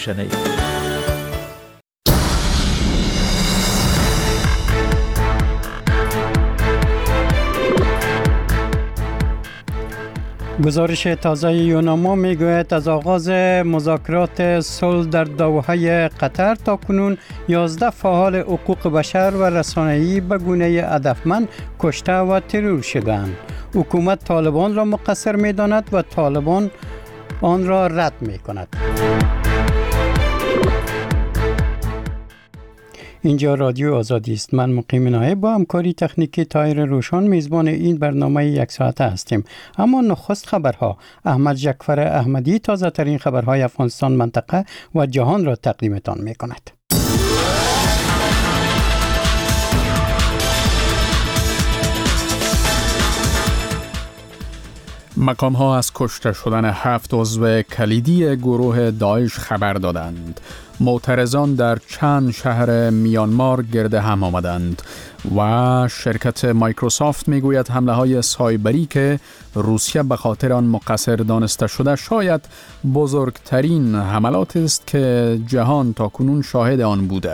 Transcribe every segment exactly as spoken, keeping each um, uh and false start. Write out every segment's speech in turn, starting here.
گزارش تازه یوناما میگوید از آغاز مذاکرات صلح در دوحه قطر تا کنون یازده فعال حقوق بشر و رسانه‌ای به گونه هدفمند کشته و ترور شدند. حکومت طالبان را مقصر می‌داند و طالبان آن را رد می‌کند. اینجا رادیو آزادی است. من مقیم نایب با همکاری تکنیکی طاهر روشان میزبان این برنامه یک ساعته هستیم. اما نخست خبرها. احمد جعفر احمدی تازه ترین خبرهای افغانستان، منطقه و جهان را تقدیمتان میکند. مقام ها از کشته شدن هفت عضو کلیدی گروه داعش خبر دادند. معترضان در چند شهر میانمار گرد هم آمدند و شرکت مایکروسافت میگوید حمله های سایبری که روسیه به خاطر آن مقصر دانسته شده شاید بزرگترین حملات است که جهان تا کنون شاهد آن بوده.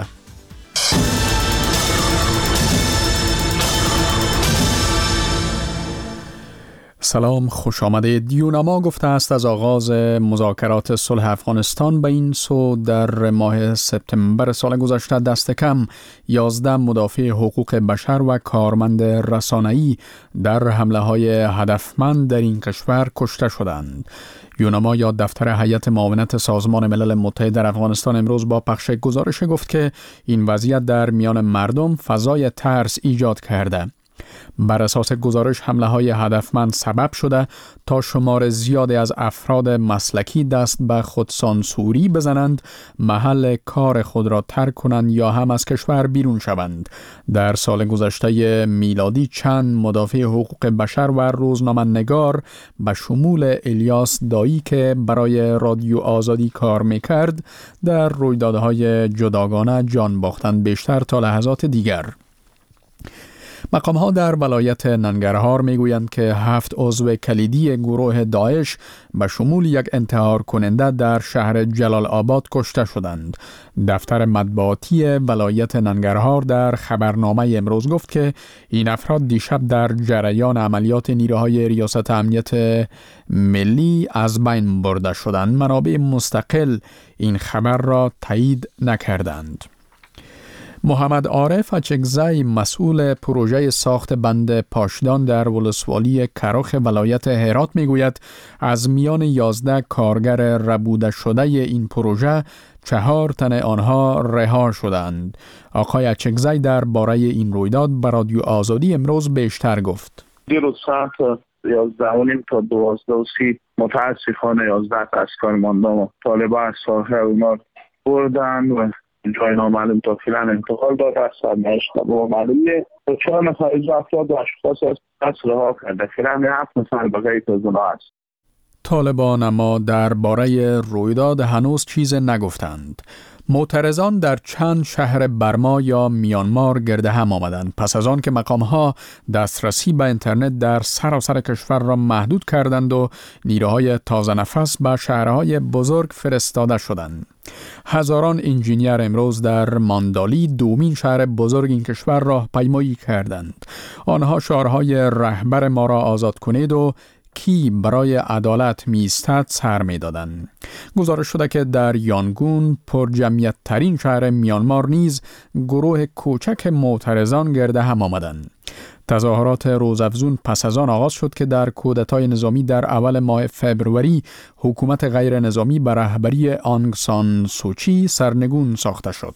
سلام، خوش آمدید. یوناما گفته است از آغاز مذاکرات صلح افغانستان به این سو در ماه سپتامبر سال گذشته دست کم یازده مدافع حقوق بشر و کارمند رسانه‌ای در حمله های هدفمند در این کشور کشته شدند. یوناما یا دفتر هیئت معاونت سازمان ملل متحد در افغانستان امروز با پخش گزارش گفت که این وضعیت در میان مردم فضای ترس ایجاد کرده. بر اساس گزارش حمله های هدفمند سبب شده تا شمار زیادی از افراد مسلکی دست به خودسانسوری بزنند، محل کار خود را ترک کنند یا هم از کشور بیرون شوند. در سال گذشته میلادی چند مدافع حقوق بشر و روزنامه‌نگار به شمول الیاس دایی که برای رادیو آزادی کار میکرد در رویدادهای جداگانه جان باختند، بیشتر تا لحظات دیگر. مقام ها در ولایت ننگرهار میگویند که هفت عضو کلیدی گروه داعش به شمول یک انتحار کننده در شهر جلال آباد کشته شدند. دفتر مطبوعاتی ولایت ننگرهار در خبرنامه امروز گفت که این افراد دیشب در جریان عملیات نیروهای ریاست امنیت ملی از بین برده شدند. منابع مستقل این خبر را تایید نکردند. محمد عارف اچکزی مسئول پروژه ساخت بند پاشدان در ولسوالی کرخ ولایت هرات میگوید از میان یازده کارگر ربوده شده این پروژه چهار تن آنها رها شدند. آقای اچکزی در باره این رویداد به رادیو آزادی امروز بیشتر گفت. دیروز ساعت یازده و نیم تا دوازده و سی متاسفانه یازده تا از کارمندان و طالبان از ساحه اونا بردن و جای نامعلوم تا فیلن انتقال داده است. سرنوشت با معلومه چهار نفر از افراد و اشخاص از قتل رها کرده. فیلن هفت نفر بقیه از اونها است. طالبان اما درباره رویداد هنوز چیز نگفتند. معترضان در چند شهر برما یا میانمار گرد هم آمدند پس از آن که مقام‌ها دسترسی به اینترنت در سراسر کشور را محدود کردند و نیروهای تازه نفس به شهرهای بزرگ فرستاده شدند. هزاران انجینیر امروز در ماندالی، دومین شهر بزرگ این کشور، راهپیمایی کردند. آنها شعارهای رهبر ما را آزاد کنید و کی برای عدالت میستد سر می دادن. گزارش شده که در یانگون، پر جمعیت ترین شهر میانمار نیز، گروه کوچک معترضان گرد هم آمدند. تظاهرات روزافزون پس از آن آغاز شد که در کودتای نظامی در اول ماه فبروری حکومت غیر نظامی به رهبری آنگ سان سوچی سرنگون ساخته شد.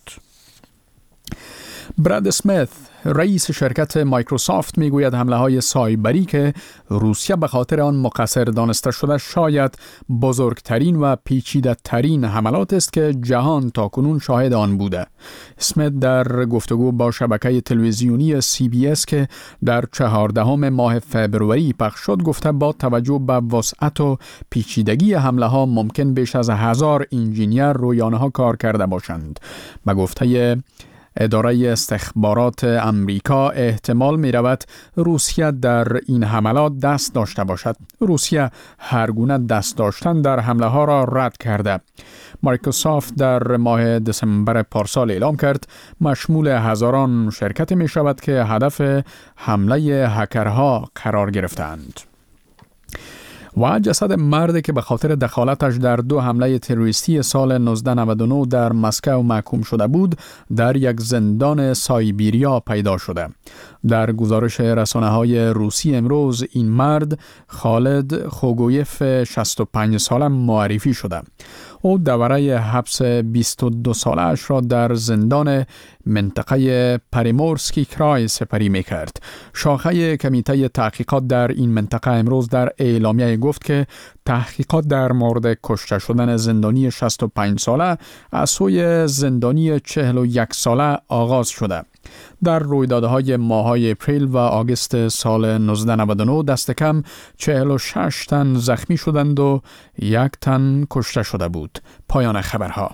براد اسمیت، رئیس شرکت مایکروسافت، میگوید حمله های سایبری که روسیه به خاطر آن مقصر دانسته شده شاید بزرگترین و پیچیده ترین حملات است که جهان تا کنون شاهد آن بوده. اسمیت در گفتگو با شبکه تلویزیونی سی بی اس که در چهاردهم ماه فبروری پخش شد گفته با توجه به وسعت و پیچیدگی حمله ها ممکن بیش از هزار انجینیر روی آنها کار کرده باشند. به گفته اداره استخبارات امریکا احتمال می رود روسیه در این حملات دست داشته باشد. روسیه هر گونه دست داشتن در حمله ها را رد کرده. مایکروسافت در ماه دسامبر پارسال اعلام کرد مشمول هزاران شرکت می شود که هدف حمله هکرها قرار گرفتند. و جسد مردی که به خاطر دخالتش در دو حمله تروریستی سال نوزده نود و نه در مسکو محکوم شده بود در یک زندان سایبیریا پیدا شده. در گزارش رسانه‌های روسی امروز این مرد خالد خوگویف شصت و پنج ساله معرفی شده. او دوره حبس بیست و دو ساله‌اش را در زندان منطقه پریمورسکی کرای سپری می‌کرد. شاخه کمیته تحقیقات در این منطقه امروز در اعلامیه گفت که تحقیقات در مورد کشته شدن زندانی شصت و پنج ساله از سوی زندانی چهل و یک ساله آغاز شده. در رویدادهای ماه‌های اپریل و آگوست سال نوزده نود و نه دست کم چهل و شش تن زخمی شدند و یک تن کشته شده بود. پایان خبرها.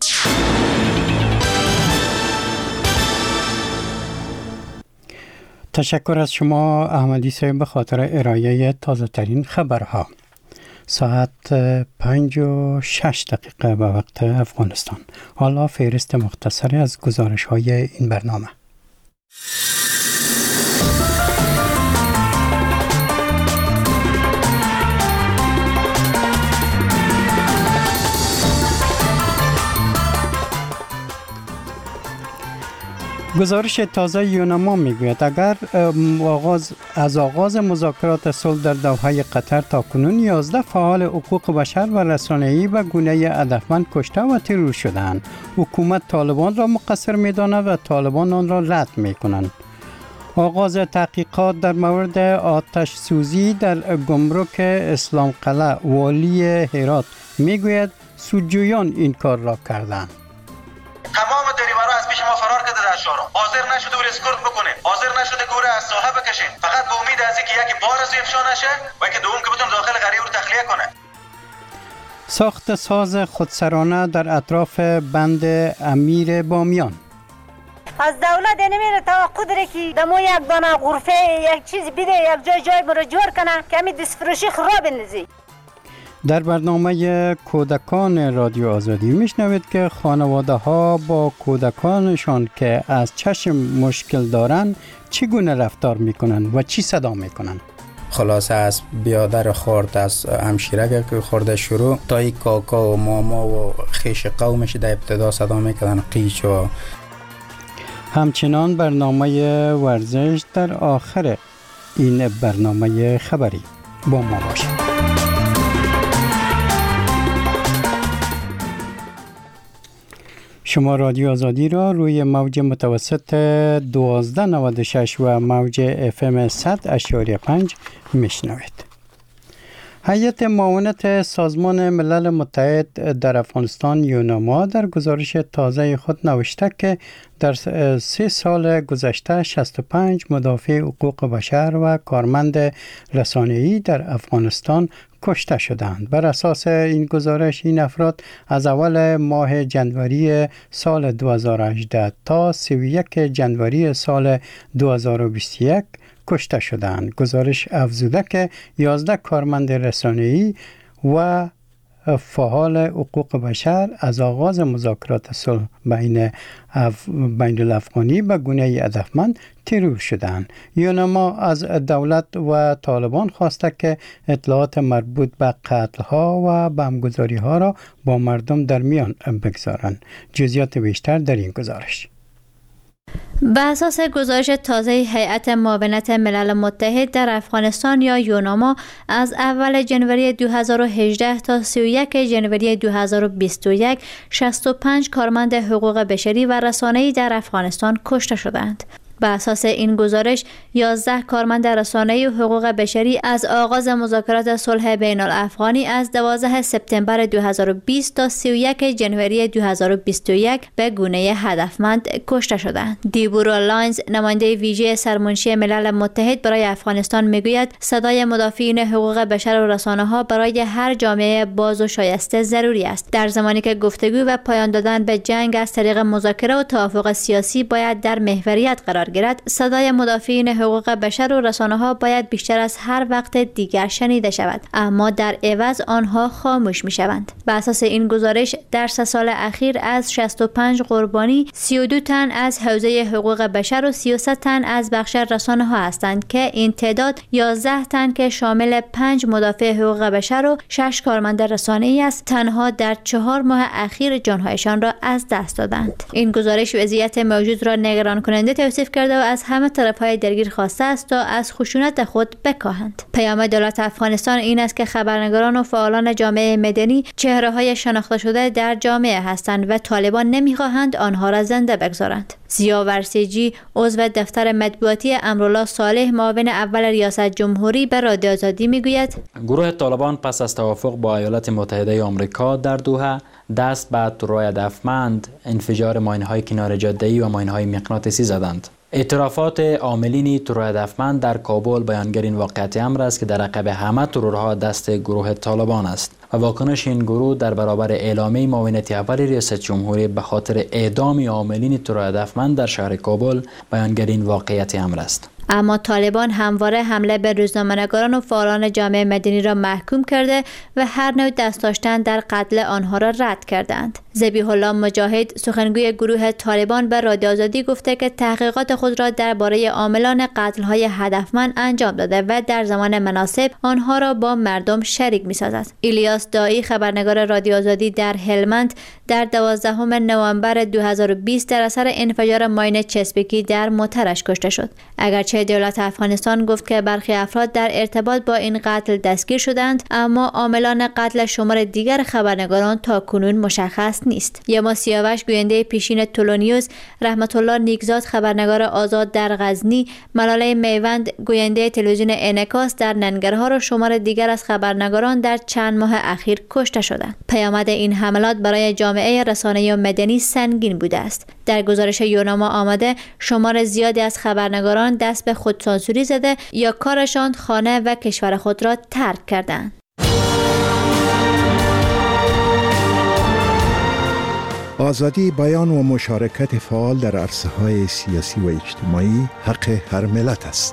تشکر از شما احمدی صاحب به خاطر ارائه تازه ترین خبرها. ساعت پنج و شش دقیقه به وقت افغانستان. حالا فهرست مختصری از گزارش های این برنامه. گزارش تازه یونما میگوید اگر آغاز از آغاز مذاکرات صلح در دوحه قطر تا کنون یازده فعال حقوق بشر و رسانه‌ای به گونه هدفمند کشته و ترور شدند. حکومت طالبان را مقصر می‌داند و طالبان آن را رد می‌کنند. آغاز تحقیقات در مورد آتش سوزی در گمرک اسلام قلعه. والی هرات میگوید سودجویان این کار را کردند. تمام دریورا از پیش ما فرار کرده در شهر. حاضر نشده ور اسکورت بکنه. حاضر نشده گوره از ساحه بکشین. فقط به امید از اینکه یکی بار از افشا نشه و که دوم که بتون داخل غریب رو تخلیه کنه. ساخت ساز خودسرانه در اطراف بند امیر بامیان. از دولت نمیره توقع داره که دمو یک دانه غرفه یک چیز بده یک جای جای مرا جور کنه که همین دستفروشی خراب بندازی. در برنامه کودکان رادیو آزادی میشنوید که خانواده ها با کودکانشان که از چشم مشکل دارند چگونه رفتار میکنن و چی صدا میکنن. خلاصه از بیادر خورد از همشیره که خورده شروع تا ای کاکا و ماما و خیش قومش در ابتدا صدا میکنن قیچ و همچنان برنامه ورزش در آخر این برنامه خبری با ما باشید. شما رادیو آزادی را روی موج متوسط دوازده نود و شش و موج اف ام صد اشاری پنج میشنوید. هیئت معاونت سازمان ملل متحد در افغانستان یونما در گزارش تازه خود نوشته که در سه سال گذشته شصت و پنج مدافع حقوق بشر و کارمند رسانه‌ای در افغانستان کشته شدند. بر اساس این گزارش این افراد از اول ماه جنوری سال دو هزار و هجده تا سی و یک جنوری سال دو هزار و بیست و یک کشته شدند. گزارش افزوده که یازده کارمند رسانه‌ای و فعال حقوق بشر از آغاز مذاکرات صلح بین اف... بین الافغانی به گونه هدفمند ترور شدند. یونما از دولت و طالبان خواسته که اطلاعات مربوط به قتل ها و بمبگذاری ها را با مردم در میان بگذارند. جزئیات بیشتر در این گزارش. به اساس گزارش تازه هیئت معاونت ملل متحد در افغانستان یا یونما از اول جنوری دو هزار و هجده تا سی و یک جنوری دو هزار و بیست و یک شصت و پنج کارمند حقوق بشری و رسانه‌ای در افغانستان کشته شدند. بر اساس این گزارش یازده کارمند رسانه‌ای و حقوق بشری از آغاز مذاکرات صلح بین الافغانی از دوازده سپتامبر دو هزار و بیست تا سی و یک ژانویه دو هزار و بیست و یک به گونه هدفمند کشته شدند. دیبورا لاینز نماینده ویژه سرمنشی ملل متحد برای افغانستان میگوید صدای مدافعین حقوق بشر و رسانه‌ها برای هر جامعه باز و شایسته ضروری است. در زمانی که گفتگو و پایان دادن به جنگ از طریق مذاکره و توافق سیاسی باید در محوریت قرار گیرد، صدای مدافعین حقوق بشر و رسانه‌ها باید بیشتر از هر وقت دیگر شنیده شود، اما در عوض آنها خاموش می‌شوند. بر اساس این گزارش در سه سال اخیر از شصت و پنج قربانی، سی و دو تن از حوزه حقوق بشر و سی و سه تن از بخش رسانه‌ها هستند که این تعداد یازده تن که شامل پنج مدافع حقوق بشر و شش کارمند رسانه‌ای است تنها در چهار ماه اخیر جانهایشان را از دست دادند. این گزارش وضعیت موجود را نگران کننده توصیف کرده و از همه طرف‌های درگیر خواسته است تا از خشونت خود بکاهند. پیام دولت افغانستان این است که خبرنگاران و فعالان جامعه مدنی چهره‌های شناخته شده در جامعه هستند و طالبان نمی‌خواهند آنها را زنده بگذارند. ضیا ورسیجی عضو دفتر مطبوعاتی امرالله صالح معاون اول ریاست جمهوری به رادیو آزادی میگوید گروه طالبان پس از توافق با ایالات متحده آمریکا در دوحه دست به طرح‌های هدفمند انفجار ماین‌های کنار جاده‌ای و ماین‌های مغناطیسی زدند. اعترافات عاملین ترور هدفمند در کابل بیانگر این واقعیت امر است که در عقب همه ترورها دست گروه طالبان است و واکنش این گروه در برابر اعلامیه معاونیت اول ریاست جمهوری به خاطر اعدام عاملین ترور هدفمند در شهر کابل بیانگر این واقعیت امر است. اما طالبان همواره حمله به روزنامه‌نگاران و فعالان جامعه مدنی را محکوم کرده و هر نوع دست داشتن در قتل آنها را رد کردند. ذبیح الله مجاهد سخنگوی گروه طالبان به رادیو آزادی گفته که تحقیقات خود را درباره عاملان قتل‌های هدفمند انجام داده و در زمان مناسب آنها را با مردم شریک می‌سازد. الیاس دایی خبرنگار رادیو آزادی در هلمند در دوازدهم نوامبر دو هزار و بیست در اثر انفجار ماین چسبیکی در موترش کشته شد. اگرچه دولت افغانستان گفت که برخی افراد در ارتباط با این قتل دستگیر شدند، اما عاملان قتل شمار دیگر خبرنگاران تا کنون مشخص نیست. یما سیاوش گوینده پیشین تولونیوز، رحمت الله نیکزاد خبرنگار آزاد در غزنی، ملاله میوند گوینده تلویزیون انعکاس در ننگرهار و شمار دیگر از خبرنگاران در چند ماه اخیر کشته شدند. پیامد این حملات برای جامعه رسانه‌ای و مدنی سنگین بوده است. در گزارش یوناما آمده شمار زیادی از خبرنگاران دست به خودسانسوری زده یا کارشان خانه و کشور خود را ترک کردند. آزادی بیان و مشارکت فعال در عرصه‌های سیاسی و اجتماعی حق هر ملت است.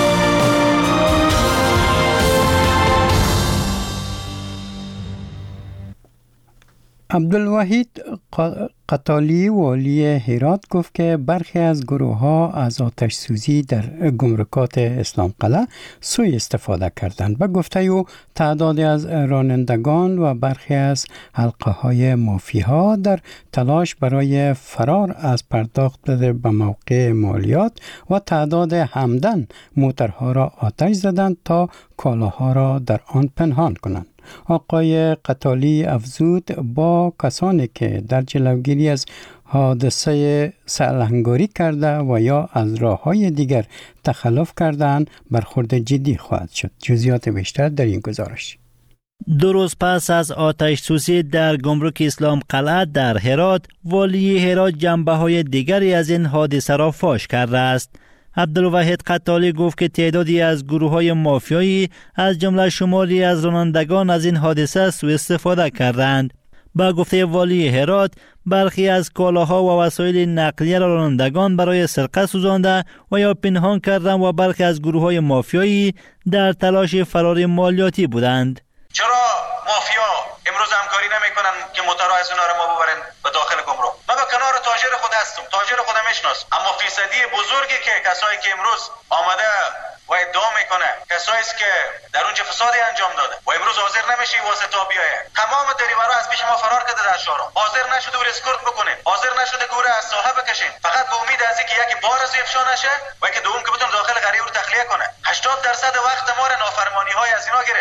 عبدالوحید قتالی والی هرات گفت که برخی از گروه ها از آتش سوزی در گمرکات اسلام قلعه سوء استفاده کردند و گفته او تعدادی از رانندگان و برخی از حلقه های مافیاها در تلاش برای فرار از پرداخت به موقع مالیات و تعداد همدن موترها را آتش زدند تا کالاها را در آن پنهان کنند. آقای قتالی افزود با کسانی که در جلوگیری از حادثه سرهنگاری کرده و یا از راه‌های دیگر تخلف کردند برخورد جدی خواهد شد. جزئیات بیشتر در این گزارش. دو روز پس از آتش سوزی در گمرک اسلام قلعه در هرات، والی هرات جنبه‌های دیگری از این حادثه را فاش کرده است. عبدالوحید قتالی گفت که تعدادی از گروه‌های مافیایی از جمله شماری از رانندگان از این حادثه سوء استفاده کردند. با گفته والی هرات، برخی از کالاها و وسایل نقلیه را رانندگان برای سرقت سوزانده و یا پنهان کردند و برخی از گروه‌های مافیایی در تلاش فرار مالیاتی بودند. چرا مافیا امروز همکاری نمیکنن که موترها از اونا رو ما ببرن به داخل گمرک؟ ما به کنار تاجر خود هستم، تاجر خودم میشناس، اما فیصدی بزرگی که کسایی که امروز آمده و ادعا میکنه کسایی است که در اونجا فسادی انجام داده و امروز حاضر نمیشه واسه تا بیایه. تمام دریورا از پیش ما فرار کرده در شهر، حاضر نشده ور اسکورت بکنین، حاضر نشده که او از ساحه بکشین، فقط به امید از اینکه یکی بار از افشا نشه و که دوم که بتون داخل غریب رو تخلیه کنه. هشتاد درصد وقت ما رو نافرمانی های از اینا گرفت.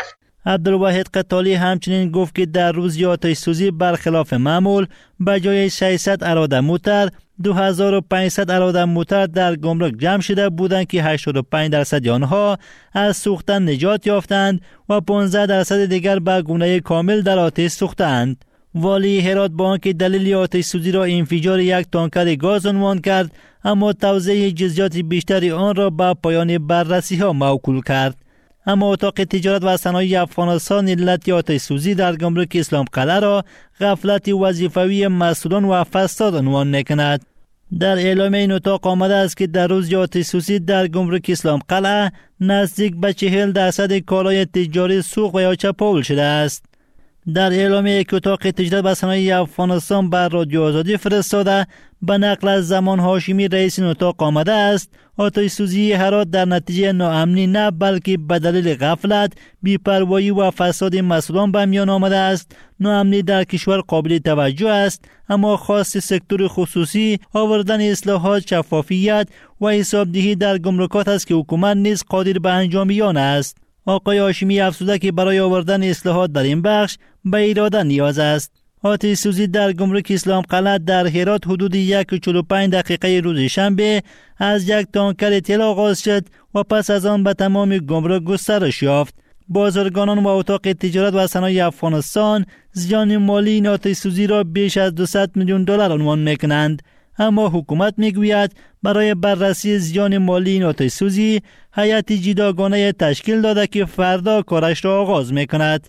عبدالواحد قتالی همچنین گفت که در روز آتش سوزی برخلاف معمول به جای ششصد اراده موتر دو هزار و پانصد اراده موتر در گمرک جمع شده بودند که هشتاد و پنج درصد آنها از سوختن نجات یافتند و پانزده درصد دیگر به گونه کامل در آتش سوختند. والی هرات با آنکه دلیل آتش سوزی را انفجار یک تانکر گاز عنوان کرد، اما توضیح جزئیات بیشتری آن را به پایان بررسی ها موکول کرد. اما اتاق تجارت و صنایع افغانستان علت آتش سوزی در گمرک اسلام قلعه را غفلت وظیفوی مسئولان و فساد عنوان می‌کند. در اعلام این اتاق آمده است که در روز آتش سوزی در گمرک اسلام قلعه نزدیک به چهل درصد کالای تجاری سوخت و یا چپاول شده است. در اعلامیه که اتاق تجارت و صنایع افغانستان بر رادیو آزادی فرستاده به نقل از زمان هاشمی رئیس این اتاق آمده است، آتش سوزی هرات در نتیجه ناامنی نه بلکه به دلیل غفلت، بی‌پروایی و فساد مسئولان به میان آمده است. ناامنی در کشور قابل توجه است، اما خاص سکتور خصوصی آوردن اصلاحات، شفافیت و حسابدهی در گمرکات است که حکومت نیز قادر به انجام آن است. آقای هاشمی افزوده که برای آوردن اصلاحات در این بخش به اراده نیاز است. آتش سوزی در گمرک اسلام قلعه در هرات حدود یک و چهل و پنج دقیقه روز شنبه از یک تانکر تیل آغاز شد و پس از آن به تمام گمرک گسترش یافت. بازرگانان و اتاق تجارت و صنایع افغانستان زیان مالی این آتش سوزی را بیش از دویست میلیون دلار عنوان میکنند، اما حکومت میگوید برای بررسی زیان مالی این آتش سوزی هیئت جداگانه تشکیل داده که فردا کارش را آغاز میکند.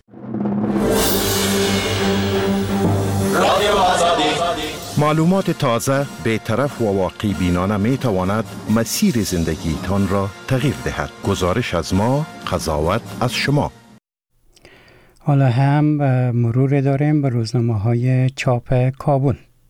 معلومات تازه، بی‌طرف و واقعی بینانه می تواند مسیر زندگیتان را تغییر دهد. گزارش از ما، قضاوت از شما. حالا هم مرور داریم به روزنامه‌های چاپ کابل.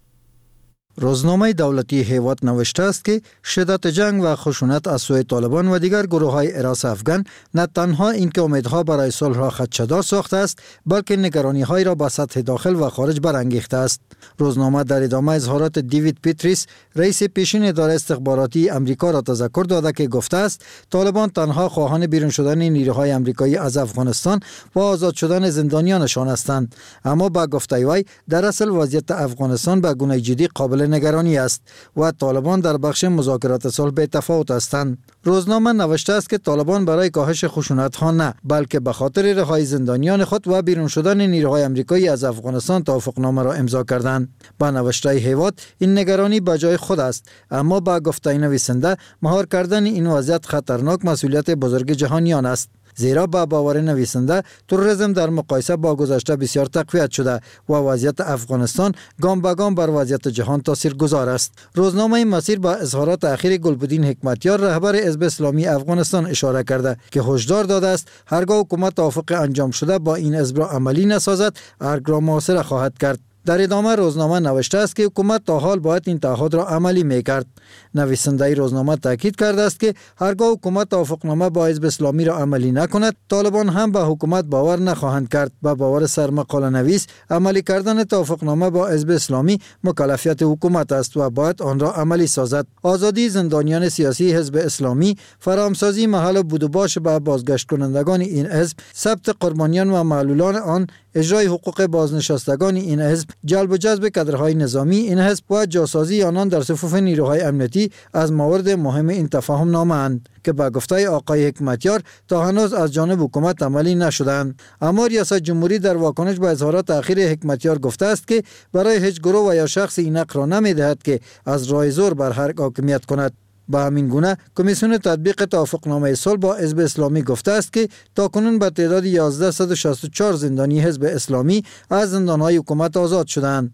روزنامه دولتی هیوات نوشته است که شدت جنگ و خشونت از سوی طالبان و دیگر گروه‌های حراس افغان نه تنها اینکه امیدها برای صلح را خدشه‌دار ساخته است، بلکه نگرانی‌های را به سطح داخل و خارج برانگیخته است. روزنامه در ادامه اظهارات دیوید پیتریس، رئیس پیشین اداره استخباراتی امریکا را تذکر داده که گفته است طالبان تنها خواهان بیرون شدن نیروهای آمریکایی از افغانستان و آزاد شدن زندانیانشان هستند، اما با گفته وی در اصل وضعیت افغانستان به گونه جدی قابل نگرانی است و طالبان در بخش مذاکرات صلح به تفاوت هستند. روزنامه نوشته است که طالبان برای کاهش خشونت ها نه، بلکه به خاطر رهایی زندانیان خود و بیرون شدن نیروهای آمریکایی از افغانستان توافقنامه را امضا کردند. با نوشته هیوات این نگرانی به جای خود است، اما با گفته نویسنده مهار کردن این وضعیت خطرناک مسئولیت بزرگ جهانیان است، زیرا با باور نویسنده تروریسم در مقایسه با گذشته بسیار تقویت شده و وضعیت افغانستان گام به گام بر وضعیت جهان تاثیرگذار است. روزنامه مسیر با اظهارات اخیر گلبدین حکمتیار رهبر حزب اسلامی افغانستان اشاره کرده که هشدار داده است هرگاه حکومت توافق انجام شده با این حزب را عملی نسازد، ارگ را محاصره خواهد کرد. در ادامه روزنامه نوشته است که حکومت تا حال باید این تعهد را عملی میکرد. نویسنده روزنامه تاکید کرده است که هرگاه حکومت توافقنامه با حزب اسلامی را عملی نکند، طالبان هم به حکومت باور نخواهند کرد. با باور سرمقاله نویس، عملی کردن توافقنامه با حزب اسلامی مکلفیت حکومت است و باید آن را عملی سازد. آزادی زندانیان سیاسی حزب اسلامی، فراهمسازی محل بود و باش به بازگشت کنندگان این حزب، ثبت قربانیان و معلولان آن، اجرای حقوق بازنشستگان این حزب، جلب و جذب کادرهای نظامی این حزب و جاسازی آنان در صفوف نیروهای امنیتی از موارد مهم این تفاهم نامه اند که با گفته آقای حکمتیار تا هنوز از جانب حکومت عملی نشدند. اما ریاست جمهوری در واکنش به اظهارات اخیر حکمتیار گفته است که برای هیچ گروه و یا شخص این حق را نمی‌دهد که از راه زور بر هر حاکمیت کند. با همین گونه کمیسیون تطبیق توافقنامه صلح با حزب اسلامی گفته است که تاکنون به تعداد یازده صد و شصت و چهار زندانی حزب اسلامی از زندانهای حکومت آزاد شدند.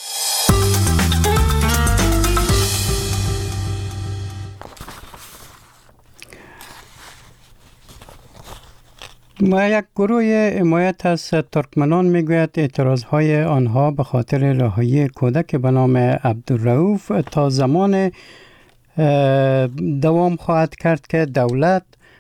ما یک گروه حمایت از ترکمنان میگوید اعتراضهای آنها به خاطر رهایی کودک به نام عبدالرؤوف تا زمان دوام خواهد کرد که دولت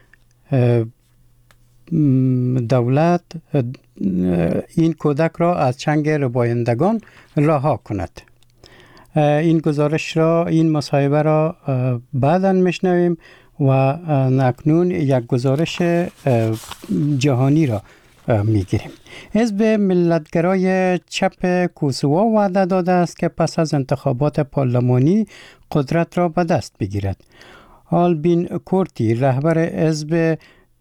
دولت این کودک را از چنگ ربایندگان رها کند. این گزارش را، این مصاحبه را بعداً میشنویم و اکنون یک گزارش جهانی را میگیریم. حزب ملتگرای چپ کوسوو وعده داده است که پس از انتخابات پارلمانی قدرت را به دست بگیرد. آلبین کورتی رهبر حزب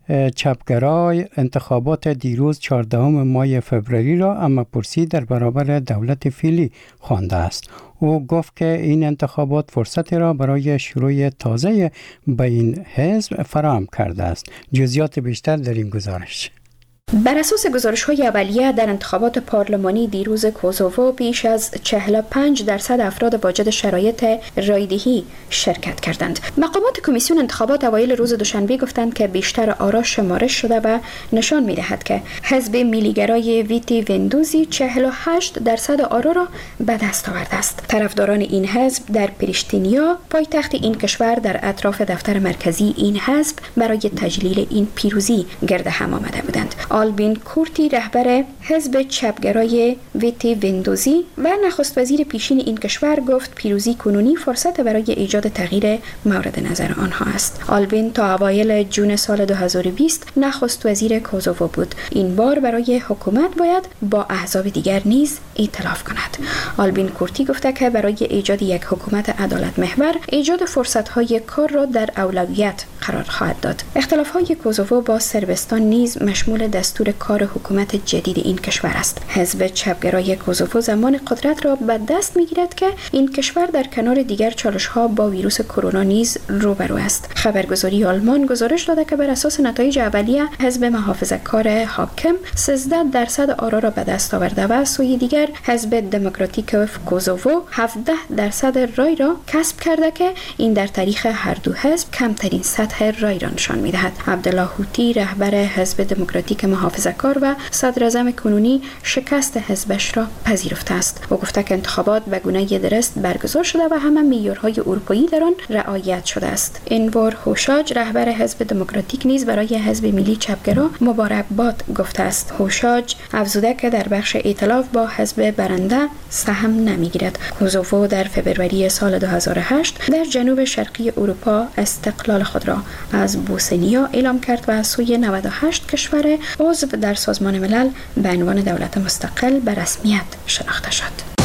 چپگرای انتخابات دیروز چهاردهم ماه فوریه را اماپرسی در برابر دولت فعلی خوانده است. او گفت که این انتخابات فرصتی را برای شروع تازه به این حزب فراهم کرده است. جزئیات بیشتر در این گزارش. بر اساس گزارش‌های اولیه در انتخابات پارلمانی دیروز کوزوو بیش از چهل و پنج درصد افراد واجد شرایط رایدهی شرکت کردند. مقامات کمیسیون انتخابات اوایل روز دوشنبه گفتند که بیشتر آرا شمارش شده و نشان می‌دهد که حزب ملیگرای ویتی وندوزی چهل و هشت درصد آرا را به دست آورده است. طرفداران این حزب در پریشتینیا، پایتخت این کشور، در اطراف دفتر مرکزی این حزب برای تجلیل این پیروزی گرد هم آمده بودند. آلبین کورتی رهبر حزب چپگرای ویتی وندوزی و نخست وزیر پیشین این کشور گفت پیروزی کنونی فرصت برای ایجاد تغییر مورد نظر آنها است. آلبین تا اوایل جون سال دو هزار و بیست نخست وزیر کوزوو بود. این بار برای حکومت باید با احزاب دیگر نیز ائتلاف کند. آلبین کورتی گفته که برای ایجاد یک حکومت عدالت محور ایجاد فرصت‌های کار را در اولویت قرار خواهد داد. اختلاف‌های کوزوو با صربستان نیز مشمول دستور کار حکومت جدید این کشور است. حزب چپگرای کوزوو زمان قدرت را به دست می‌گیرد که این کشور در کنار دیگر چالش‌ها با ویروس کرونا نیز روبرو است. خبرگزاری آلمان گزارش داده که بر اساس نتایج اولیه حزب محافظه‌کار حاکم سیزده درصد آرا را به دست آورده و از سوی دیگر حزب دموکراتیک کوزوو هفده درصد رای را کسب کرده که این در تاریخ هر دو حزب کمترین سطح رای را نشان می‌دهد. عبدالله هوتی رهبر حزب دموکراتیک محافظه‌کار و صدر اعظم کنونی شکست حزبش را پذیرفته است. او گفته که انتخابات به گونه درست برگزار شده و همه معیارهای اروپایی در آن رعایت شده است. انور هوشاج رهبر حزب دموکراتیک نیز برای حزب ملی چپگرا مبارکباد گفته است. هوشاج افزوده که در بخش ائتلاف با حزب برنده سهم نمیگیرد. کوزوو در فوریه سال دو هزار و هشت در جنوب شرقی اروپا استقلال خود را از بوسنیا اعلام کرد و از سوی نود و هشت کشور عضو در سازمان ملل به عنوان دولت مستقل به رسمیت شناخته شد.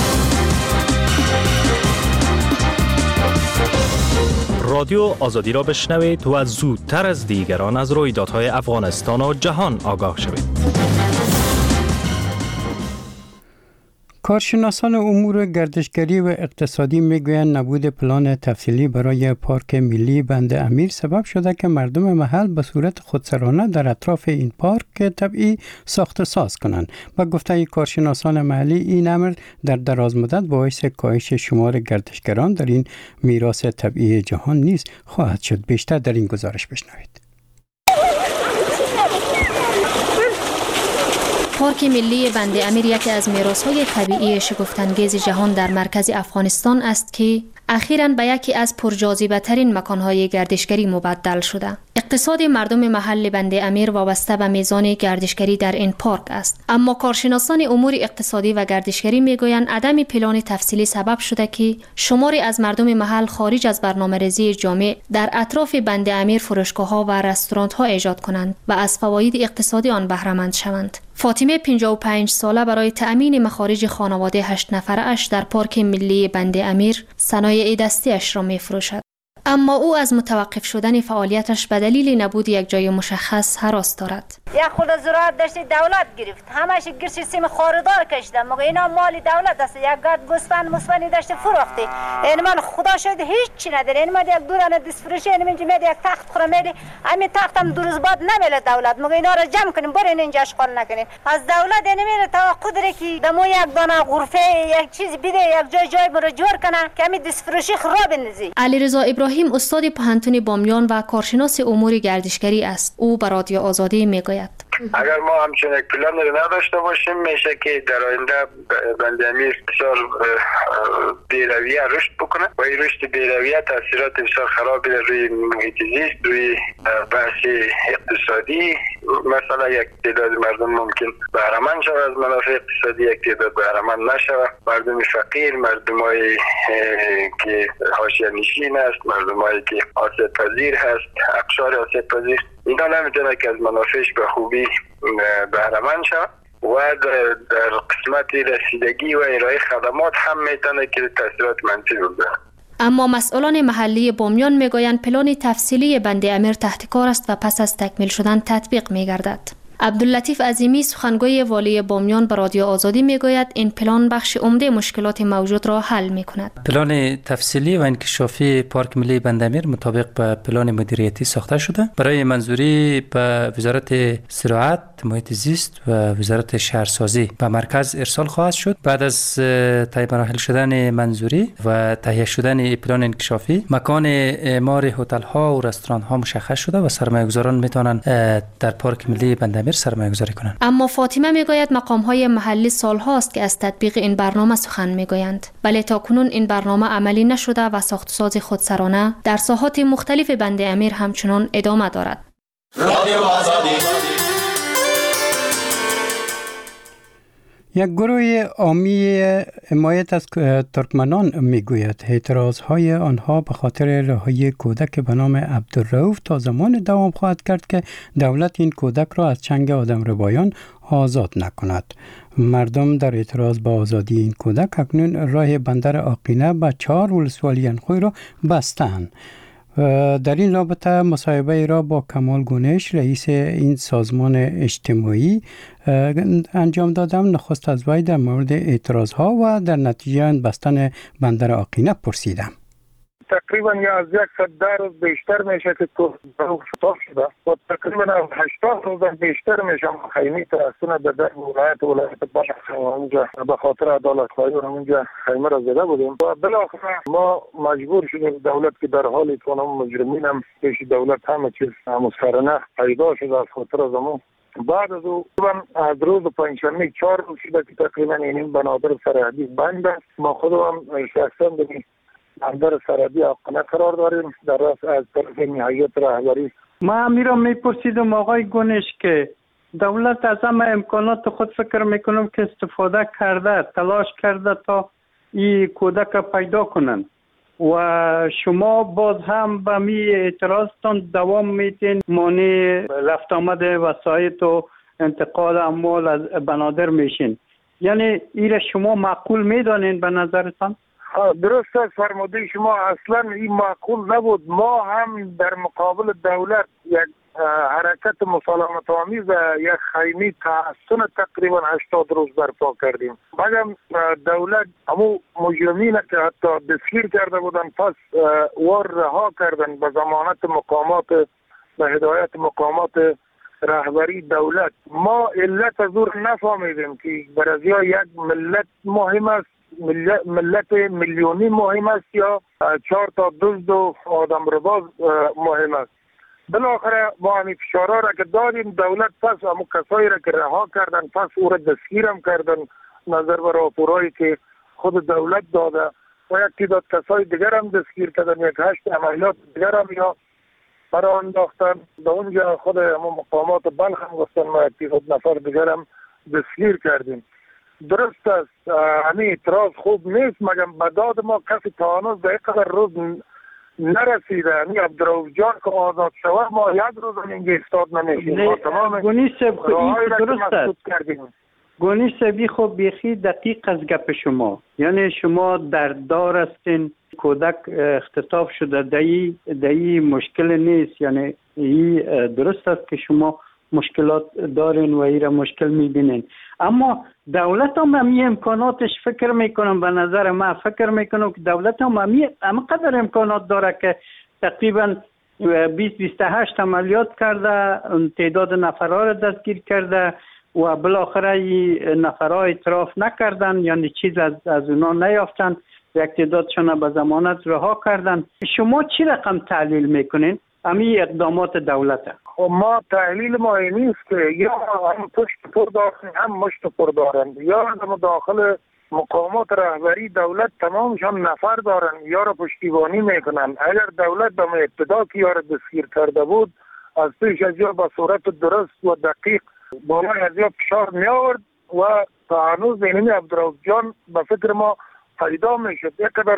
رادیو آزادی را بشنوید و زودتر از دیگران از رویدادهای افغانستان و جهان آگاه شوید. کارشناسان امور گردشگری و اقتصادی میگویند نبود پلان تفصیلی برای پارک ملی بند امیر سبب شده که مردم محل به صورت خودسرانه در اطراف این پارک طبیعی ساخت ساز کنند. با گفته کارشناسان محلی این امر در دراز مدت باعث کاهش شمار گردشگران در این میراث طبیعی جهان نیز خواهد شد. بیشتر در این گزارش بشنوید. پارک ملی بند امیر یکی از میراث‌های طبیعی شگفت‌انگیز جهان در مرکز افغانستان است که اخیراً به یکی از پرجاذبه‌ترین مکان‌های گردشگری مبدل شده. اقتصاد مردم محل بند امیر وابسته به میزان گردشگری در این پارک است. اما کارشناسان امور اقتصادی و گردشگری میگویند عدم پلان تفصیلی سبب شده که شماری از مردم محل خارج از برنامه‌ریزی جامع در اطراف بند امیر فروشگاه‌ها و رستوران‌ها ایجاد کنند و از فواید اقتصادی آن بهره مند شوند. فاطمه پنجاه و پنج ساله برای تأمین مخارج خانواده هشت نفره اش در پارک ملی بند امیر صنایع دستی اش را می فروشد. اما او از متوقف شدن فعالیتش به دلیل نبود یک جای مشخص هراس دارد. یک خود زراعت داشت دولت گرفت، همش گرش سیم خاردار کشیدم. مگه اینا مال دولت است. یک گرد گوسفند مسفندی داشت فروختی. این من خدا شاید هیچ چی نداره. این من یک دورانه دست فروشی این منجی میاد یک تخت خورم میلی. همین تختم دو روز بعد نمیله دولت. مگه اینا را جمع کنیم برین اینجا اشغال نکنین. از دولت این میره توقع داره که دمو یک دانه غرفه یک چیز بده یک جای جای برو جور کنه که همین دست فروشی خراب بندازی. علیرضا ابراهیم استاد پوهنتون بامیان و کارشناس امور گردشگری است. او به رادیو آزادی میگوید اگر ما همچین یک پلان رو نداشته باشیم میشه که در آینده بند امیر بسیار بیرویه رشد بکنه و این رشد بیرویه تاثیرات بسیار خرابی روی محیط زیست، روی بحث اقتصادی. مثلا یک تعداد مردم ممکن بهره مند شود از منافع اقتصادی، یک تعداد بهره مند نشود. مردم فقیر، مردمایی که حاشیه نشین است، مردمایی که آسیب پذیر هست، اقشار آسیب پذیر، اینا نمیتونه که از منافعش به خوبی بهره مند شود و در, در قسمت رسیدگی و ارائه خدمات هم میتونه که تاثیرات منفی بگذاره. اما مسئولان محلی بامیان میگویند پلان تفصیلی بند امیر تحت کار است و پس از تکمیل شدن تطبیق میگردد. عبداللطیف عظیمی سخنگوی والی بامیان به رادیو آزادی میگوید این پلان بخش عمده مشکلات موجود را حل میکند. پلان تفصیلی و انکشافی پارک ملی بند امیر مطابق به پلان مدیریتی ساخته شده. برای منظوری به وزارت زراعت، محیط زیست و وزارت شهرسازی به مرکز ارسال خواهد شد. بعد از طی مراحل شدن منظوری و تهیه شدن پلان انکشافی، مکان اعمار هتل ها و رستوران ها مشخص شده و سرمایه‌گذاران میتونن در پارک ملی بند امیر سرمایه گذاری کنند. اما فاطمه میگوید مقام های محلی سال هاست که از تطبیق این برنامه سخن میگویند، ولی تا کنون این برنامه عملی نشده و ساخت و ساز خودسرانه در ساحات مختلف بند امیر همچنان ادامه دارد. رادیو آزادی. یک گروه عامی حمایت از ترکمنان میگوید اعتراضهای آنها به خاطر رهایی کودک به نام عبدالرؤوف تا زمان دوام خواهد کرد که دولت این کودک را از چنگ آدمربایان آزاد نکند. مردم در اعتراض به آزادی این کودک اکنون راه بندر آقینه به چهار ولسوالی انخوی را بستند. در این رابطه مصاحبه را با کمال گونش رئیس این سازمان اجتماعی انجام دادم. نخست از وی در مورد اعتراض ها و در نتیجه بستن بندر آقینه پرسیدم. تقریبا یا از یک در روز بیشتر میشه که تو شطاف شده و تقریبا از هشتاد روز بیشتر میشه خیمی ترسونه به در ولایت ولایت بلخ اونجا به خاطر عدالت خواهی اونجا خیمه را زده بودیم و بالاخره ما مجبور شدیم دولت که در حالی که اونم مجرمین هم پیش دولت همه چیز مسخرانه پیدا شده از خاطر از همون. بعد از او از روز پنجشنبه چهار روز شده که تقریبا این بنادر سرحدی بند است. ما خودم شخصا بگیم بندر سرحدی آقینه قرار داریم در راست از طرف نهایت رهبری. ما میرم میپرسیدم آقای گونش که دولت از همه امکانات خود فکر میکنم که استفاده کرده، تلاش کرده تا این کودک پیدا کنن و شما باز هم به می اعتراضتان دوام میتین، مانع رفت آمد وسایط و انتقال اموال از بنادر میشین. یعنی ایره شما معقول میدانین به نظرتان؟ درست است فرموده شما، اصلا این معقول نبود. ما هم در مقابل دولت یک حرکت مسالمت آمیز یک خیمی تحسن تقریبا هشتاد روز برپا کردیم. مگم دولت همو مجرمین که حتی دستگیر کرده بودن پس وار رها کردن به ضمانت مقامات به هدایت مقامات رهبری دولت. ما علت از او نفهمیدیم که برای یک ملت مهم است، ملت میلیونی مهم است یا چهار تا دزد و آدمرباز مهم است. بالاخره ما همین فشارها را که دادیم دولت پس همون کسایی را که رها کردن پس او را دستگیر هم کردن نظر به راپورایی که خود دولت داده و یک تعداد کسای دیگر هم دستگیر کردن، یک هشت عملیات دیگر هم یا برای انداختن. به اونجا خود همون مقامات بلخ هم گفتن ما یک تعداد نفر دیگر هم دستگیر کردیم. درست است همین اعتراض خوب نیست، مگم به داد ما کسی تا هنوز به یک قدر روز نرسیده. همین عبدالرؤوف جان که آزاد شود ما یک روز هم اینجا استاد نمیشیم. ما تمام گونی صاحب درست است. گونی صاحبی خب بیخی دقیق از گپ شما، یعنی شما در دار هستین کودک اختطاف شده، دایی دایی مشکل نیست. یعنی این درست است که شما مشکلات دارین و این را مشکل میبینین، اما دولت هم همی امکاناتش فکر میکنم، به نظر من فکر میکنم که دولت هم همی همقدر امکانات داره که تقریبا بیست بیست و هشت عملیات کرده، تعداد نفرها را دستگیر کرده و بالاخره این نفرها اعتراف نکردن، یعنی چیز از, از اونا نیافتن، یک تعدادشان به ضمانت رها کردن. شما چی رقم تحلیل میکنین امی اقدامات دولته؟ ما تحلیل ما این نیست که یا هم پشت پر دارن هم مشت پر دارن، یا هم داخل مقامات رهبری دولت تمامش هم نفر دارن یا را پشتیبانی میکنن. اگر دولت به ابتدا که یا را دستگیر کرده بود از پیش از یا به صورت درست و دقیق بالا از یا فشار می آورد و تا هنوز اینمی عبدالرؤوف جان به فکر ما پیدا میشد. یک قدر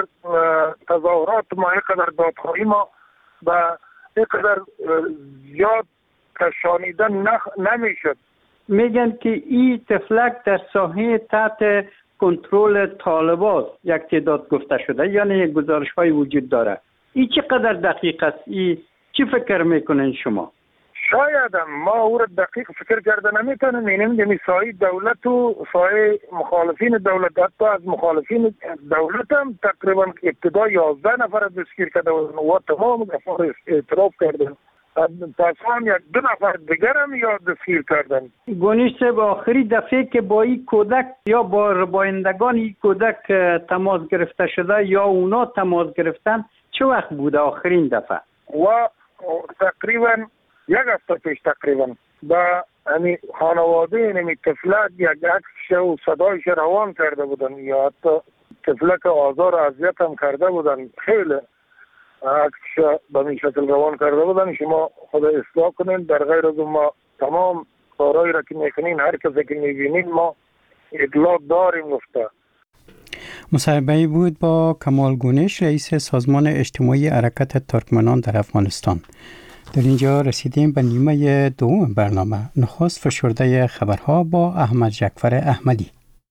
تظاهرات ما، یک قدر دادخواهی ما به یک قدر زیاد کشانیدن نخ... نمیشد. میگن که این تفلک در ساحه تحت کنترل طالبان یک تعداد گفته شده، یعنی یک گزارش های وجود داره. این چقدر دقیق است؟ این چی فکر میکنین شما؟ شاید ما او را دقیق فکر کرده نمیتونیم. اینم یعنی سایه دولت و سایه مخالفین دولت، حتی از مخالفین دولت هم تقریبا ابتدا یازده نفر دستگیر کرده و تمام افراد اعتراف کردن. پس هم یک دو نفر دیگر هم یاد دستگیر کردن. گونیش صاحب، آخری دفعه که با این کودک یا با ربایندگان این کودک تماس گرفته شده یا اونا تماس گرفتن چه وقت بوده آخرین دفعه؟ و تقریبا یک هفته پیش تقریبا با یعنی خانواده یعنی طفلک یک عکسش و صدایش روان کرده بودن، یا حتی طفلک آزار و اذیت هم کرده بودن، خیلی عکسش به این شکل روان کرده بودن. شما خدا اصلاح کنین. در غیر از ما تمام کارهایی را که میکنین، هر کسی که میبینین ما اطلاع داریم. گفته مصاحبه‌ای بود با کمال گونش، رئیس سازمان اجتماعی حرکت ترکمنان در افغانستان. در اینجا رسیدیم به نیمه دوم برنامه. نخست فشرده خبرها با احمد جعفر احمدی.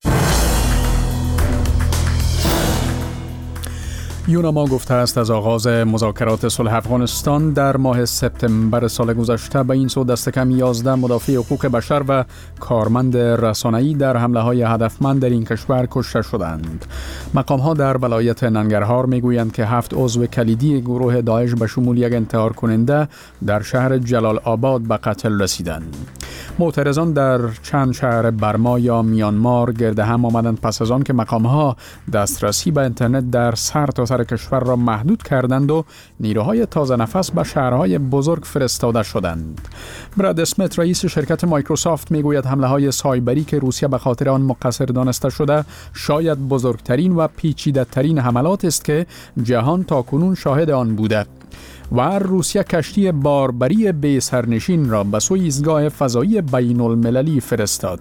یوناما گفته است از آغاز مذاکرات صلح افغانستان در ماه سپتامبر سال گذشته به این سو دست کم یازده مدافع حقوق بشر و کارمند رسانه‌ای در حمله‌های هدفمند در این کشور کشته شدند. مقام‌ها در ولایت ننگرهار میگویند که هفت عضو کلیدی گروه داعش به شمول یک انتحار کننده در شهر جلال آباد به قتل رسیدند. معترضان در چند شهر برما یا میانمار گرد هم آمدند پس از آن که مقام‌ها دسترسی به اینترنت در سر تا سر کشور را محدود کردند و نیروهای تازه نفس به شهرهای بزرگ فرستاده شدند. براد اسمیت، رئیس شرکت مایکروسافت، میگوید حمله‌های سایبری که روسیه به خاطر آن مقصر دانسته شده شاید بزرگترین و پیچیده‌ترین حملات است که جهان تاکنون شاهد آن بوده. و روسیه کشتی باربری بی سرنشین را به سوی ایستگاه فضایی بین المللی فرستاد.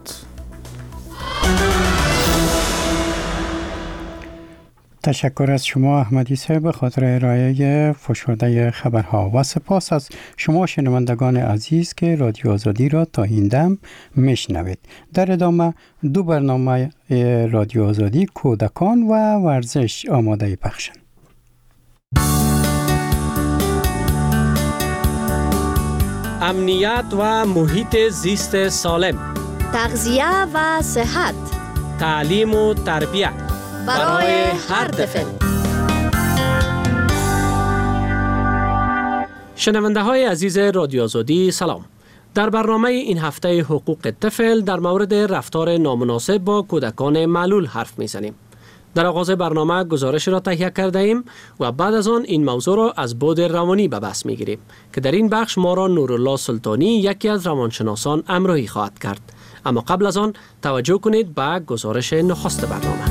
تشکر از شما احمدی صاحب به خاطر ارائه فشرده خبرها و سپاس از شما شنوندگان عزیز که رادیو آزادی را تا این دم میشنوید. در ادامه دو برنامه رادیو آزادی، کودکان و ورزش آماده پخشند. امنیت و محیط زیست سالم، تغذیه و صحت، تعلیم و تربیت برای هر طفل. شنونده های عزیز رادیو آزادی سلام. در برنامه این هفته حقوق طفل در مورد رفتار نامناسب با کودکان معلول حرف میزنیم. در آغاز برنامه گزارش را تهیه کرده ایم و بعد از آن این موضوع را از بعد روانی به بحث می گیریم که در این بخش ما را نورالله سلطانی، یکی از روانشناسان، همراهی خواهد کرد. اما قبل از آن توجه کنید به گزارش نخست برنامه.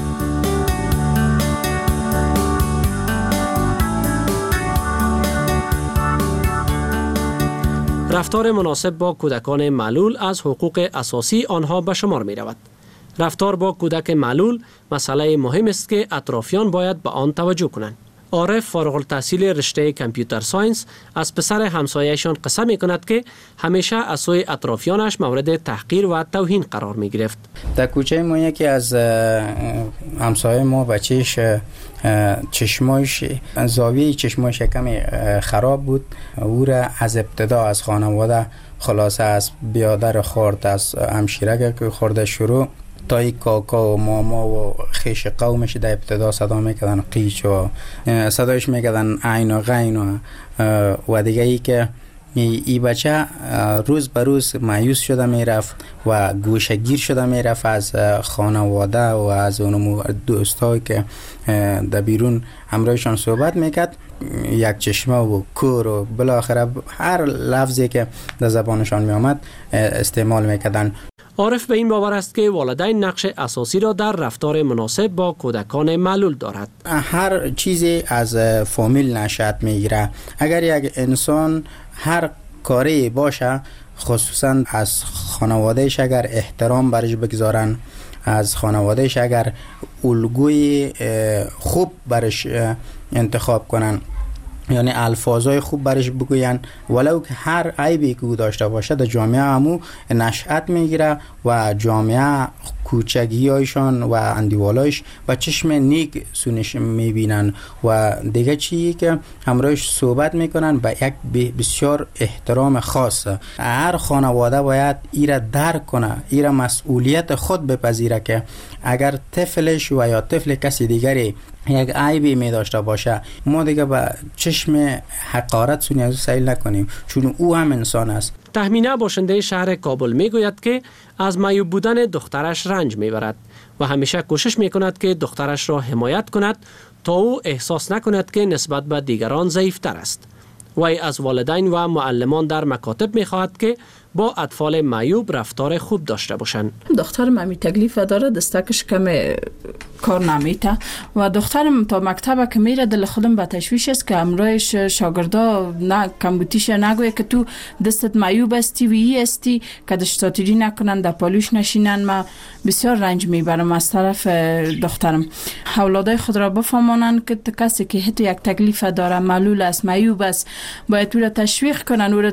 رفتار مناسب با کودکان معلول از حقوق اساسی آنها به شمار می رود. رفتار با کودک معلول مسئله مهم است که اطرافیان باید به آن توجه کنند. عارف، فارغ التحصیل رشته کامپیوتر ساینس، از پسر همسایه‌شان قصه می کند که همیشه از سوی اطرافیانش مورد تحقیر و توهین قرار می گرفت. در کوچه ما یکی از همسایه ما بچهش چشماش، زاویه چشماش کمی خراب بود. او را از ابتدا از خانواده خلاصه از بیادر خورد، از همشیره که خورده شروع تا یک کاکا و ماما و خیش قومش در ابتدا صدا میکردن قیچ و صدایش میکردن عین و غین و, و دیگه ای که ای بچه روز به روز مایوس شده میرفت و گوشه گیر شده میرفت از خانواده و از اون دوستایی که در بیرون همراهشان صحبت میکرد. یک چشمه و کور و بالاخره هر لفظی که در زبانشان میامد استعمال میکردن. عارف به این باور است که والدین نقش اساسی را در رفتار مناسب با کودکان معلول دارد. هر چیزی از فامیل نشأت میگیره. اگر یک انسان هر کاری باشه، خصوصا از خانوادهش اگر احترام برش بگذارن، از خانوادهش اگر الگوی خوب برش انتخاب کنن یعنی الفاظای خوب برش بگوین، ولو که هر عیبی که او داشته باشه در جامعه همو نشأت میگیره و جامعه کوچگی هایشان و اندیوالایش و چشم نیک سونش میبینن و دیگه چیزی که همراهش صحبت میکنن به یک بسیار احترام خاص. هر خانواده باید ایره درک کنه، ایره مسئولیت خود بپذیره که اگر طفلش و یا طفل کسی دیگری یک عیبی می داشته باشه ما دیگه به چشم حقارت سونی از سیل نکنیم، چون او هم انسان است. تهمینه باشنده شهر کابل می گوید که از معیوب بودن دخترش رنج می برد و همیشه کوشش می کند که دخترش را حمایت کند تا او احساس نکند که نسبت به دیگران ضعیفتر است. وی از والدین و معلمان در مکاتب می خواهد که با اطفال معیوب رفتار خوب داشته باشند. دخترم همی تکلیف داره، دستکش کم کار نمیته و دخترم تا مکتب که میره دل خودم به تشویش است که امرویش شاگردا نه کمبوتیش نگویه که تو دستت معیوب استی و ای استی که دشتاتیری نکنن در پالوش نشینن. ما بسیار رنج میبرم از طرف دخترم. اولادای خود را بفهمانن که کسی که حتی یک تکلیف داره، معلول است، معیوب است، باید او را تشویق کنن، او را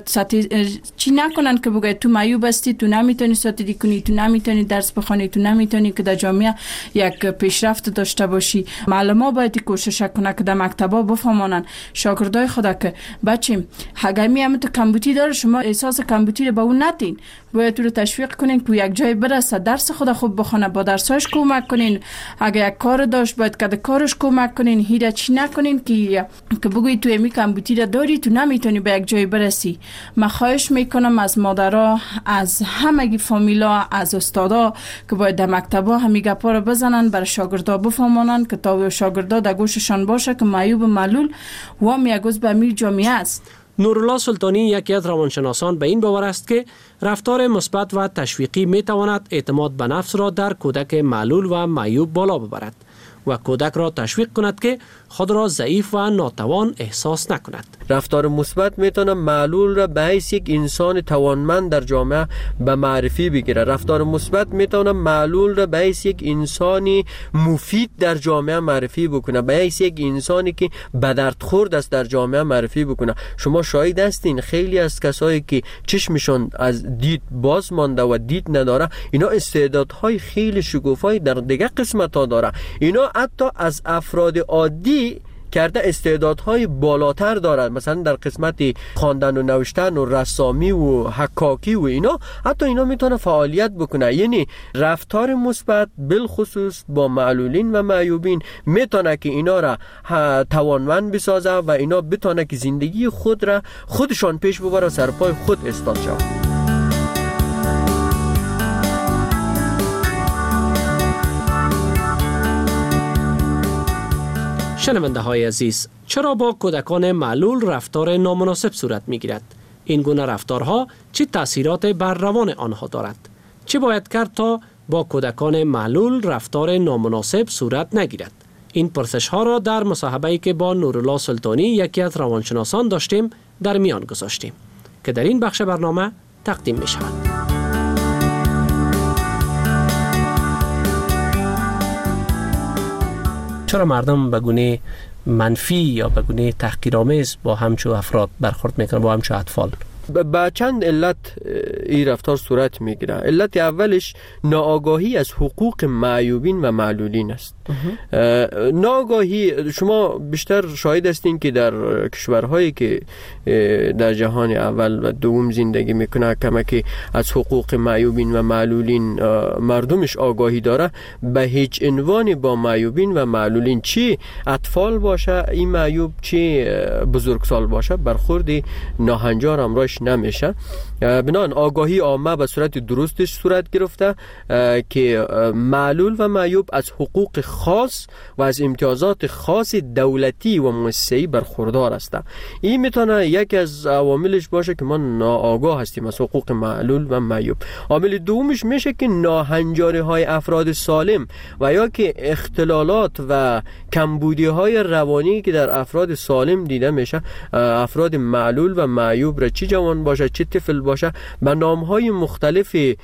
چی نکنن که بگه تو معیوب هستی، تو نمیتونی ساتیری کنی، تو نمیتونی درس بخونی، تو نمیتونی که در جامعه یک پیشرفت داشته باشی. معلما باید کوشش کنه که در مکتبا بفهمانن شاگردای خدا که بچه اگر میام تو کمبوتی داره شما احساس کمبوتی رو به اون ندین، باید تو رو تشویق کنین که یک جای برسه، درس خدا خوب بخونه، با درساش کمک کنین. اگر یک کار داشت باید که کارش کمک کنین، هیچ چی نکنین که که بگوی تو امی کمبوتی رو داری تو نمیتونی به یک جای برسی. من خواهش میکنم از مادرها، از همگی فامیلا، از استادا که باید در مکتبا همین گپا رو بزنن، برای شاگردا بفهمونن که تا شاگردا در گوششان باشه که معیوب و معلول و هم یک جزء امیر جامعه است. نورالله سلطانی یکی از روانشناسان به این باور است که رفتار مثبت و تشویقی می تواند اعتماد به نفس را در کودک معلول و معیوب بالا ببرد و کودک را تشویق کند که خود را ضعیف و ناتوان احساس نکند. رفتار مثبت میتونه معلول را به حیث یک انسان توانمند در جامعه به معرفی بگیره. رفتار مثبت میتونه معلول را به حیث یک انسانی مفید در جامعه معرفی بکنه، به حیث یک انسانی که به درد خورد است در جامعه معرفی بکنه. شما شاهد هستین خیلی از کسایی که چشمشون از دید باز مانده و دید نداره، اینا استعدادهای خیلی شگوفایی در دیگه قسمت ها داره. اینا حتی از افراد عادی کرده استعدادهای بالاتر دارند، مثلا در قسمت خواندن و نوشتن و رسامی و حکاکی و اینا، حتی اینا میتونه فعالیت بکنه. یعنی رفتار مثبت بالخصوص با معلولین و معیوبین میتونه که اینا را توانمند بسازه و اینا بتونه که زندگی خود را خودشان پیش ببره، سرپای خود استاد شود. شنونده های عزیز، چرا با کودکان معلول رفتار نامناسب صورت می گیرد؟ این گونه رفتارها چه تأثیرات بر روان آنها دارد؟ چه باید کرد تا با کودکان معلول رفتار نامناسب صورت نگیرد؟ این پرسش ها را در مصاحبه‌ای که با نورالله سلطانی یکی از روانشناسان داشتیم در میان گذاشتیم که در این بخش برنامه تقدیم می شود. چرا مردم به گونه منفی یا به گونه تحقیرآمیز با همچو افراد برخورد میکنن، با همچو اطفال؟ با چند علت این رفتار صورت میگیره. علت اولش ناآگاهی از حقوق معیوبین و معلولین است. ناآگاهی، شما بیشتر شاهد هستین که در کشورهایی که در جهان اول و دوم زندگی میکنه کمکی از حقوق معیوبین و معلولین مردمش آگاهی داره، به هیچ عنوان با معیوبین و معلولین، چی اطفال باشه این معیوب چی بزرگسال باشه، برخورد ناهنجار امروش نمیشه. بنابراین آگاهی عامه به صورت درستش صورت گرفته که معلول و معیوب از حقوق خاص و از امتیازات خاص دولتی و مؤسسه‌ای برخوردار است. این میتونه یکی از عواملش باشه که ما ناآگاه هستیم از حقوق معلول و معیوب. عامل دومش میشه که ناهنجاری های افراد سالم و یا که اختلالات و کمبودی های روانی که در افراد سالم دیده میشه، افراد معلول و معیوب را چی جوان جوان باشه چه طفل باشه به نامهای مختلفی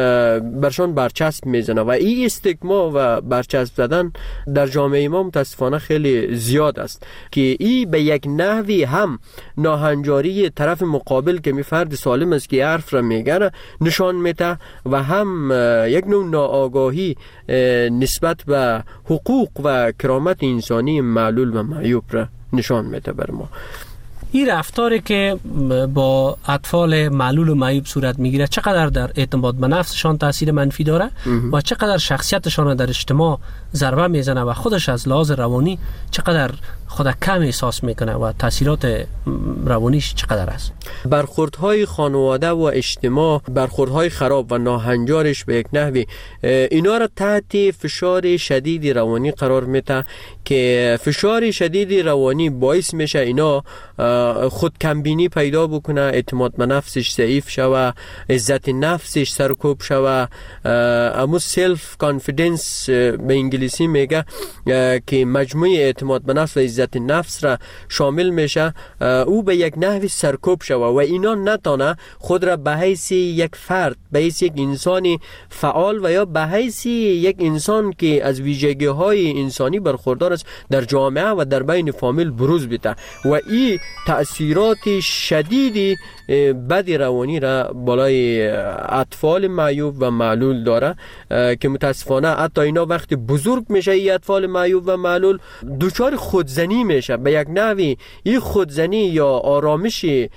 برشان برچسب میزنه و این استیگما و برچسب زدن در جامعه ما متاسفانه خیلی زیاد است که این به یک نحوی هم ناهنجاری طرف مقابل که می فرد سالم است که حرف را میگه نشان میده و هم یک نوع ناآگاهی نسبت به حقوق و کرامت انسانی معلول و معیوب را نشان میده بر ما. این رفتاری که با اطفال معلول و معیوب صورت میگیره چقدر در اعتماد به نفسشان تاثیر منفی داره و چقدر شخصیتشان در اجتماع ضربه میزنه و خودش از لحاظ روانی چقدر خود کم احساس میکنه و تاثیرات روانیش چقدر است؟ برخوردهای خانواده و اجتماع، برخوردهای خراب و ناهنجارش به یک نحوی اینا را تحت فشار شدید روانی قرار میده که فشار شدید روانی باعث میشه اینا خود کمبینی پیدا بکنه، اعتماد به نفسش ضعیف شوه، عزت نفسش سرکوب شوه، امو سلف کانفیدنس به انگلیسی میگه که مجموعه اعتماد به نفس و عزت نفس را شامل میشه، او به یک نحوی سرکوب شوه و اینا نتانه خود را به حیث یک فرد، به حیث یک انسانی فعال و یا به حیث یک انسان که از ویژگی های انسانی برخوردار است در جامعه و در بین فامیل بروز بده و این تأثیرات شدیدی بد روانی را بالای اطفال معیوب و معلول داره که متاسفانه حتی اینا وقتی بزرگ میشه این اطفال معیوب و معلول دچار خودزنی میشه. به یک نحوی این خودزنی یا آرامشی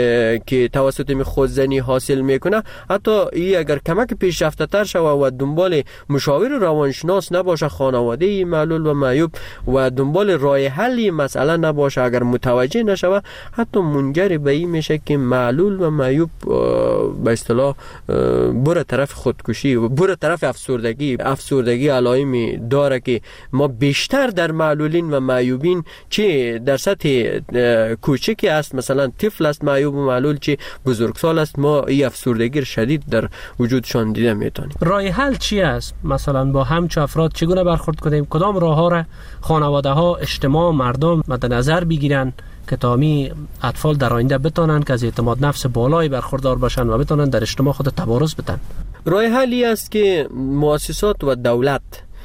که توسط می خودزنی حاصل میکنه حتی این اگر کمک پیشرفته تر شوه و دنبال مشاور روانشناس نباشه خانواده معلول و معیوب و دنبال راه حلی مسئله نباشه، اگر متوجه نشوه حتی منجر به این میشه که معلول و معیوب به اصطلاح بره طرف خودکشی و بره طرف افسردگی. افسردگی علائمی داره که ما بیشتر در معلولین و معیوبین چه در سطح کوچکی است، مثلا طفل است معیوب و معلول، چه بزرگسال است، ما این افسردگی شدید در وجودشان دیده میتونیم. راه حل چی است؟ مثلا با همچو افراد چگونه برخورد کنیم؟ کدام راه ها را خانواده ها، اجتماع، مردم مد نظر بگیرن که تامی اطفال در آینده بتونن که از اعتماد نفس بالایی برخوردار باشن و بتونن در اجتماع خود تبارز بدن؟ راه حلی است که مؤسسات و دولت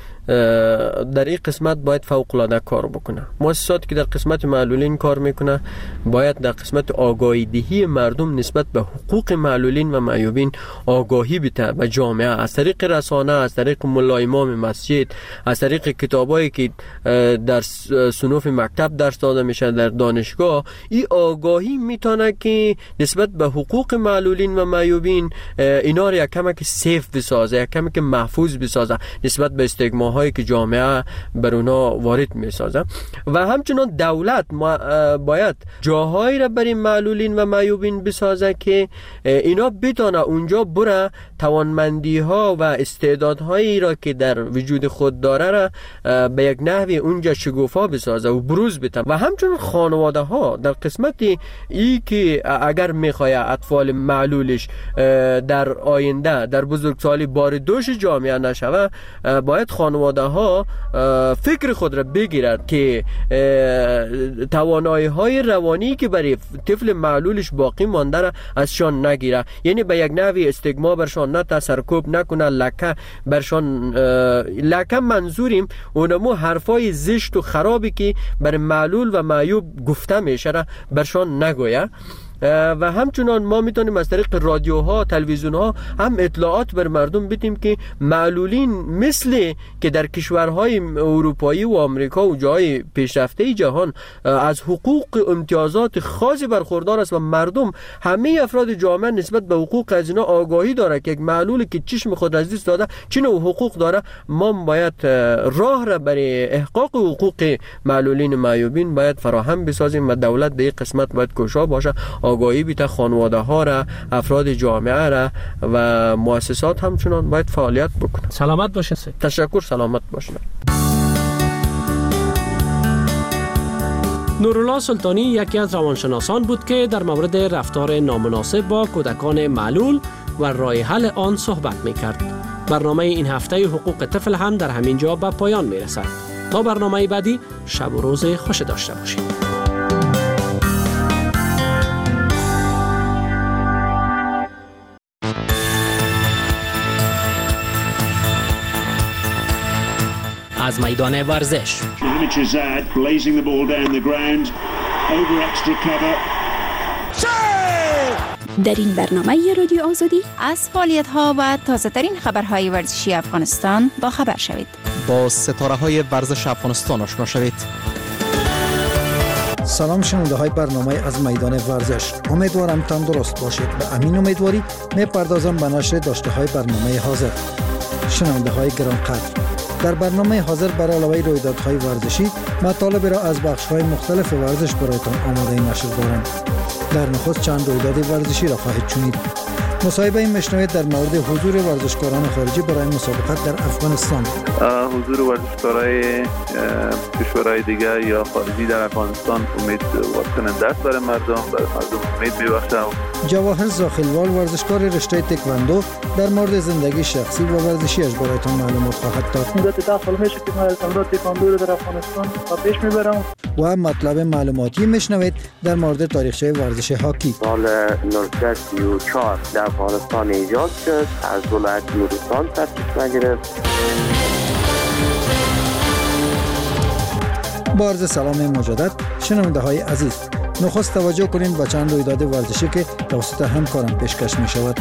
در این قسمت باید فوق العاده کار بکنه. مؤسساتی که در قسمت معلولین کار میکنه باید در قسمت آگاهی دهی مردم نسبت به حقوق معلولین و معیوبین آگاهی بده به جامعه، از طریق رسانه، از طریق ملا امام مسجد، از طریق کتابایی که در صنوف مکتب درس داده میشه در دانشگاه. این آگاهی میتونه که نسبت به حقوق معلولین و معیوبین اینا رو یک کمک سیف بسازه، یک کمک محفوظ بسازه نسبت به استیگما هایی که جامعه بر اونا وارد می سازه. و همچنان دولت باید جاهایی را برای معلولین و معیوبین بسازه که اینا بتونه اونجا بره توانمندی ها و استعدادهایی را که در وجود خود داره را به یک نحوی اونجا شگوفا بسازه و بروز بده. و همچنان خانواده ها در قسمت ای که اگر میخواه اطفال معلولش در آینده در بزرگسالی بار دوش جامعه نشوه، باید خانواده ها فکر خود را بگیرد که توانایی های روانی که برای طفل معلولش باقی مانده را ازشان نگیره، یعنی به یک نحوی استیگما برشان نه تسرکوب نکنه، لکه برشان لکه منظوریم اونمو حرفای زشت و خرابی که برای معلول و معیوب گفته میشه را برشان نگویه. و همچنان ما میتونیم از طریق رادیوها، تلویزیونها هم اطلاعات بر مردم بدیم که معلولین مثل که در کشورهای اروپایی و آمریکا و جای پیشرفته جهان از حقوق امتیازات خاصی برخوردار است و مردم، همه افراد جامعه نسبت به حقوق از اینا آگاهی داره که یک معلول که چشم خود از دست داده چه نوع حقوق داره. ما باید راه را برای احقاق حقوق معلولین معیوبین باید فراهم بسازیم و دولت به این قسمت باید کوشا باشه، آگاهی بیت خانواده ها را، افراد جامعه را و مؤسسات همچنان باید فعالیت بکنه. سلامت باشه. تشکر. سلامت باشه. نورالله سلطانی یکی از روانشناسان بود که در مورد رفتار نامناسب با کودکان معلول و راه حل آن صحبت می‌کرد. برنامه این هفته حقوق طفل هم در همین جا به پایان می‌رسد. تا برنامه بعدی، شب و روز خوش داشته باشید. از میدان ورزش. در این برنامه رادیو آزادی از فعالیت‌ها و تازه‌ترین خبرهای ورزشی افغانستان با خبر شوید. با ستاره‌های ورزش افغانستان آشنا شوید. سلام شنونده های برنامه از میدان ورزش. امیدوارم تندرست باشید. به امین امیدواری میپردازم به نشر داشته های برنامه حاضر. شنونده های گرانقدر، در برنامه حاضر برای علاوه رویدادهای ورزشی مطالب را از بخش های مختلف ورزش برایتان آماده نشر دارم. در نخست چند رویداد ورزشی را خواهید شنید. مصاحبه میشنوید در مورد حضور ورزشکاران خارجی برای مسابقات در افغانستان. حضور ورزشکارای کشورهای دیگه یا خارجی در افغانستان امید کننده است برای مردم، برای مردم امید میبخشه. جواهر زاخیلوال ورزشکار رشته تکواندو در مورد زندگی شخصی و ورزشیش برایتان معلومات خواهد داد. مدت ده سال میشه که من تمرین تکواندو رو در افغانستان پیش میبرم. و مطلب معلوماتی میشنوید در مورد تاریخچه ورزش هاکی. سال نوزده سی و چهار در افغانستان ایجاد شد، از ولایت نورستان تأسیس گرفت. با عرض سلام مجدد شنونده های عزیز، نخست توجه کنید به چند رویداد ورزشی که توسط همکارم پیشکش می شود.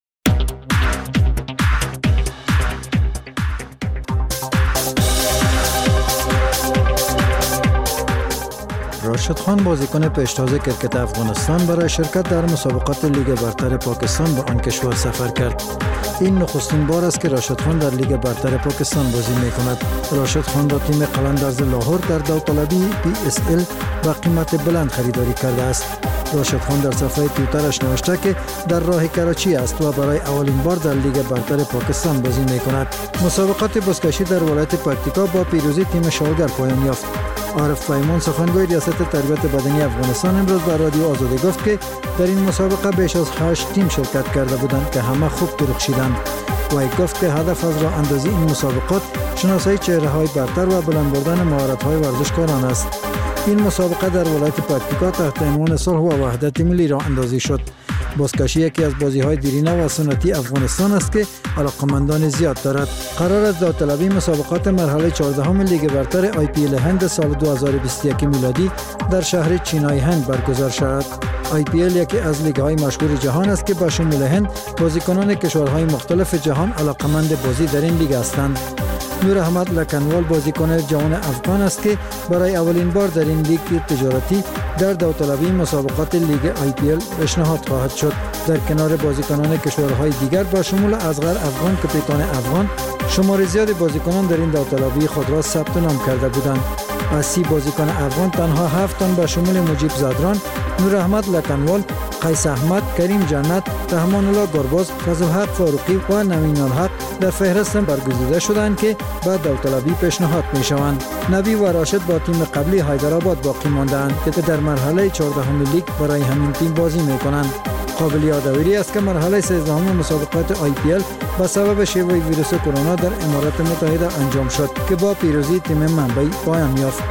راشد خان بازیکن پیشتاز کرکت افغانستان برای شرکت در مسابقات لیگ برتر پاکستان به آن کشور سفر کرد. این نخستین بار است که راشد خان در لیگ برتر پاکستان بازی می کند. راشد خان را تیم قلندرز لاهور در داوطلبی پی اس ال با قیمت بلند خریداری کرده است. راشد خان در صفحه توییترش نوشته که در راه کراچی است و برای اولین بار در لیگ برتر پاکستان بازی می کند. مسابقات بزکشی در ولایت پکتیکا با پیروزی تیم شالگر پایان یافت. عارف فایمون سخنگوی ریاست تربیت بدنی افغانستان امروز به رادیو آزادی گفت که در این مسابقه بیش از هشت تیم شرکت کرده بودند که همه خوب درخشیدند. وی گفت که هدف از راه اندازی این مسابقات شناسایی چهره‌های برتر و بلند بردن مهارت‌های ورزشکاران است. این مسابقه در ولایت پکتیکا تحت عنوان صلح و وحدت ملی راه اندازی شد. بازکشی یکی از بازی‌های دیرینه و سنتی افغانستان است که علاقه‌مندان زیاد دارد. قرار است داوطلبی مسابقات مرحله چهاردهم لیگ برتر آی پی ال هند سال دو هزار و بیست و یک میلادی در شهر چینای هند برگزار شود. آی پی ال یکی از لیگ‌های مشهور جهان است که با شمول هند بازیکنان کشورهای مختلف جهان علاقه‌مند بازی در این لیگ هستند. نور احمد لکنوال بازیکن جوان افغان است که برای اولین بار در این لیگ تجارتی در داوطلبی مسابقات لیگ آی پی ال پیشنهاد خواهد شد. در کنار بازیکنان کشورهای دیگر با شمول اصغر افغان، کپیتان افغان، شمار زیاد بازیکنان در این داوطلبی خود را ثبت نام کرده بودند. از سی بازیکن افغان تنها هفت تن با شمول مجیب زادران، نور احمد لکنوال، قیس احمد، کریم جنت، رحمان الله گرباز، فضل حق فاروقی و نوین الحق در فهرست برگزیده شدند که بعد داوطلبی پیشنهاد می شوند. نبی و راشد با تیم قبلی حیدرآباد باقی ماندند که در مرحله چهاردهم لیگ برای همین تیم بازی می کنند. قابل یادآوری است که مرحله سیزدهم مسابقات آی پی ال با سبب شیوع ویروس کرونا در امارات متحده انجام شد که با پیروزی تیم منبعی پایان یافت.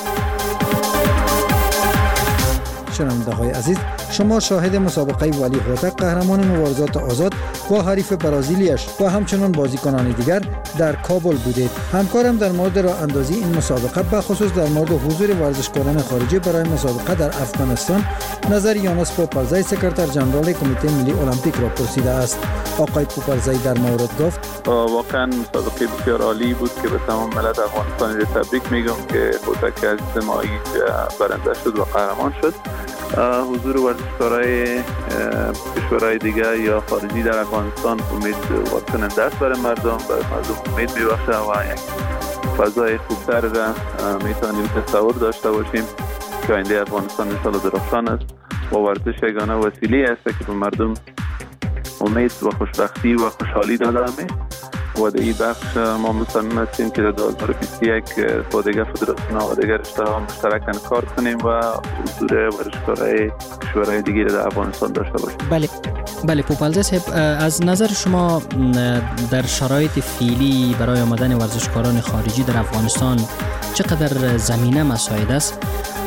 شنونده های عزیز، شما شاهد مسابقه ولی هوتک قهرمان مبارزات آزاد با حریف برازیلیش و همچنان بازیکنان دیگر در کابل بودید. همکارم در مورد راه اندازی این مسابقه به خصوص در مورد حضور ورزشکاران خارجی برای مسابقه در افغانستان نظر یانس پوپرزی سکرتر جنرال کمیته ملی المپیک را پرسیده است. آقای پوپرزی در مورد گفت واقعا مسابقه بسیار عالی بود که به تمام ملت افغانستان را تبریک میگم که هوتک عزیز ما برنده شد و قهرمان شد. حضور ورزشکارای کشورهای دیگه یا خارجی در افغانستان امید کننده است برای مردم، برای مردم امید میبخشه و یک فضای خوبتر را میتونیم تصور داشته باشیم که آینده افغانستان انشاءالله درخشان است و ورزش یگانه وسیله است که به مردم امید و خوشبختی و خوشحالی داده می و در این بخش ما مصمم هستیم که در دو هزار و بیست و یک با دیگر فدراسیون و دیگر اشتها مشترکاً کار کنیم و حضور ورزشکارای کشورهای دیگر در افغانستان داشته باشیم. بله بله پوپالزی صاحب، از نظر شما در شرایط فعلی برای آمدن ورزشکاران خارجی در افغانستان چقدر زمینه مساعد است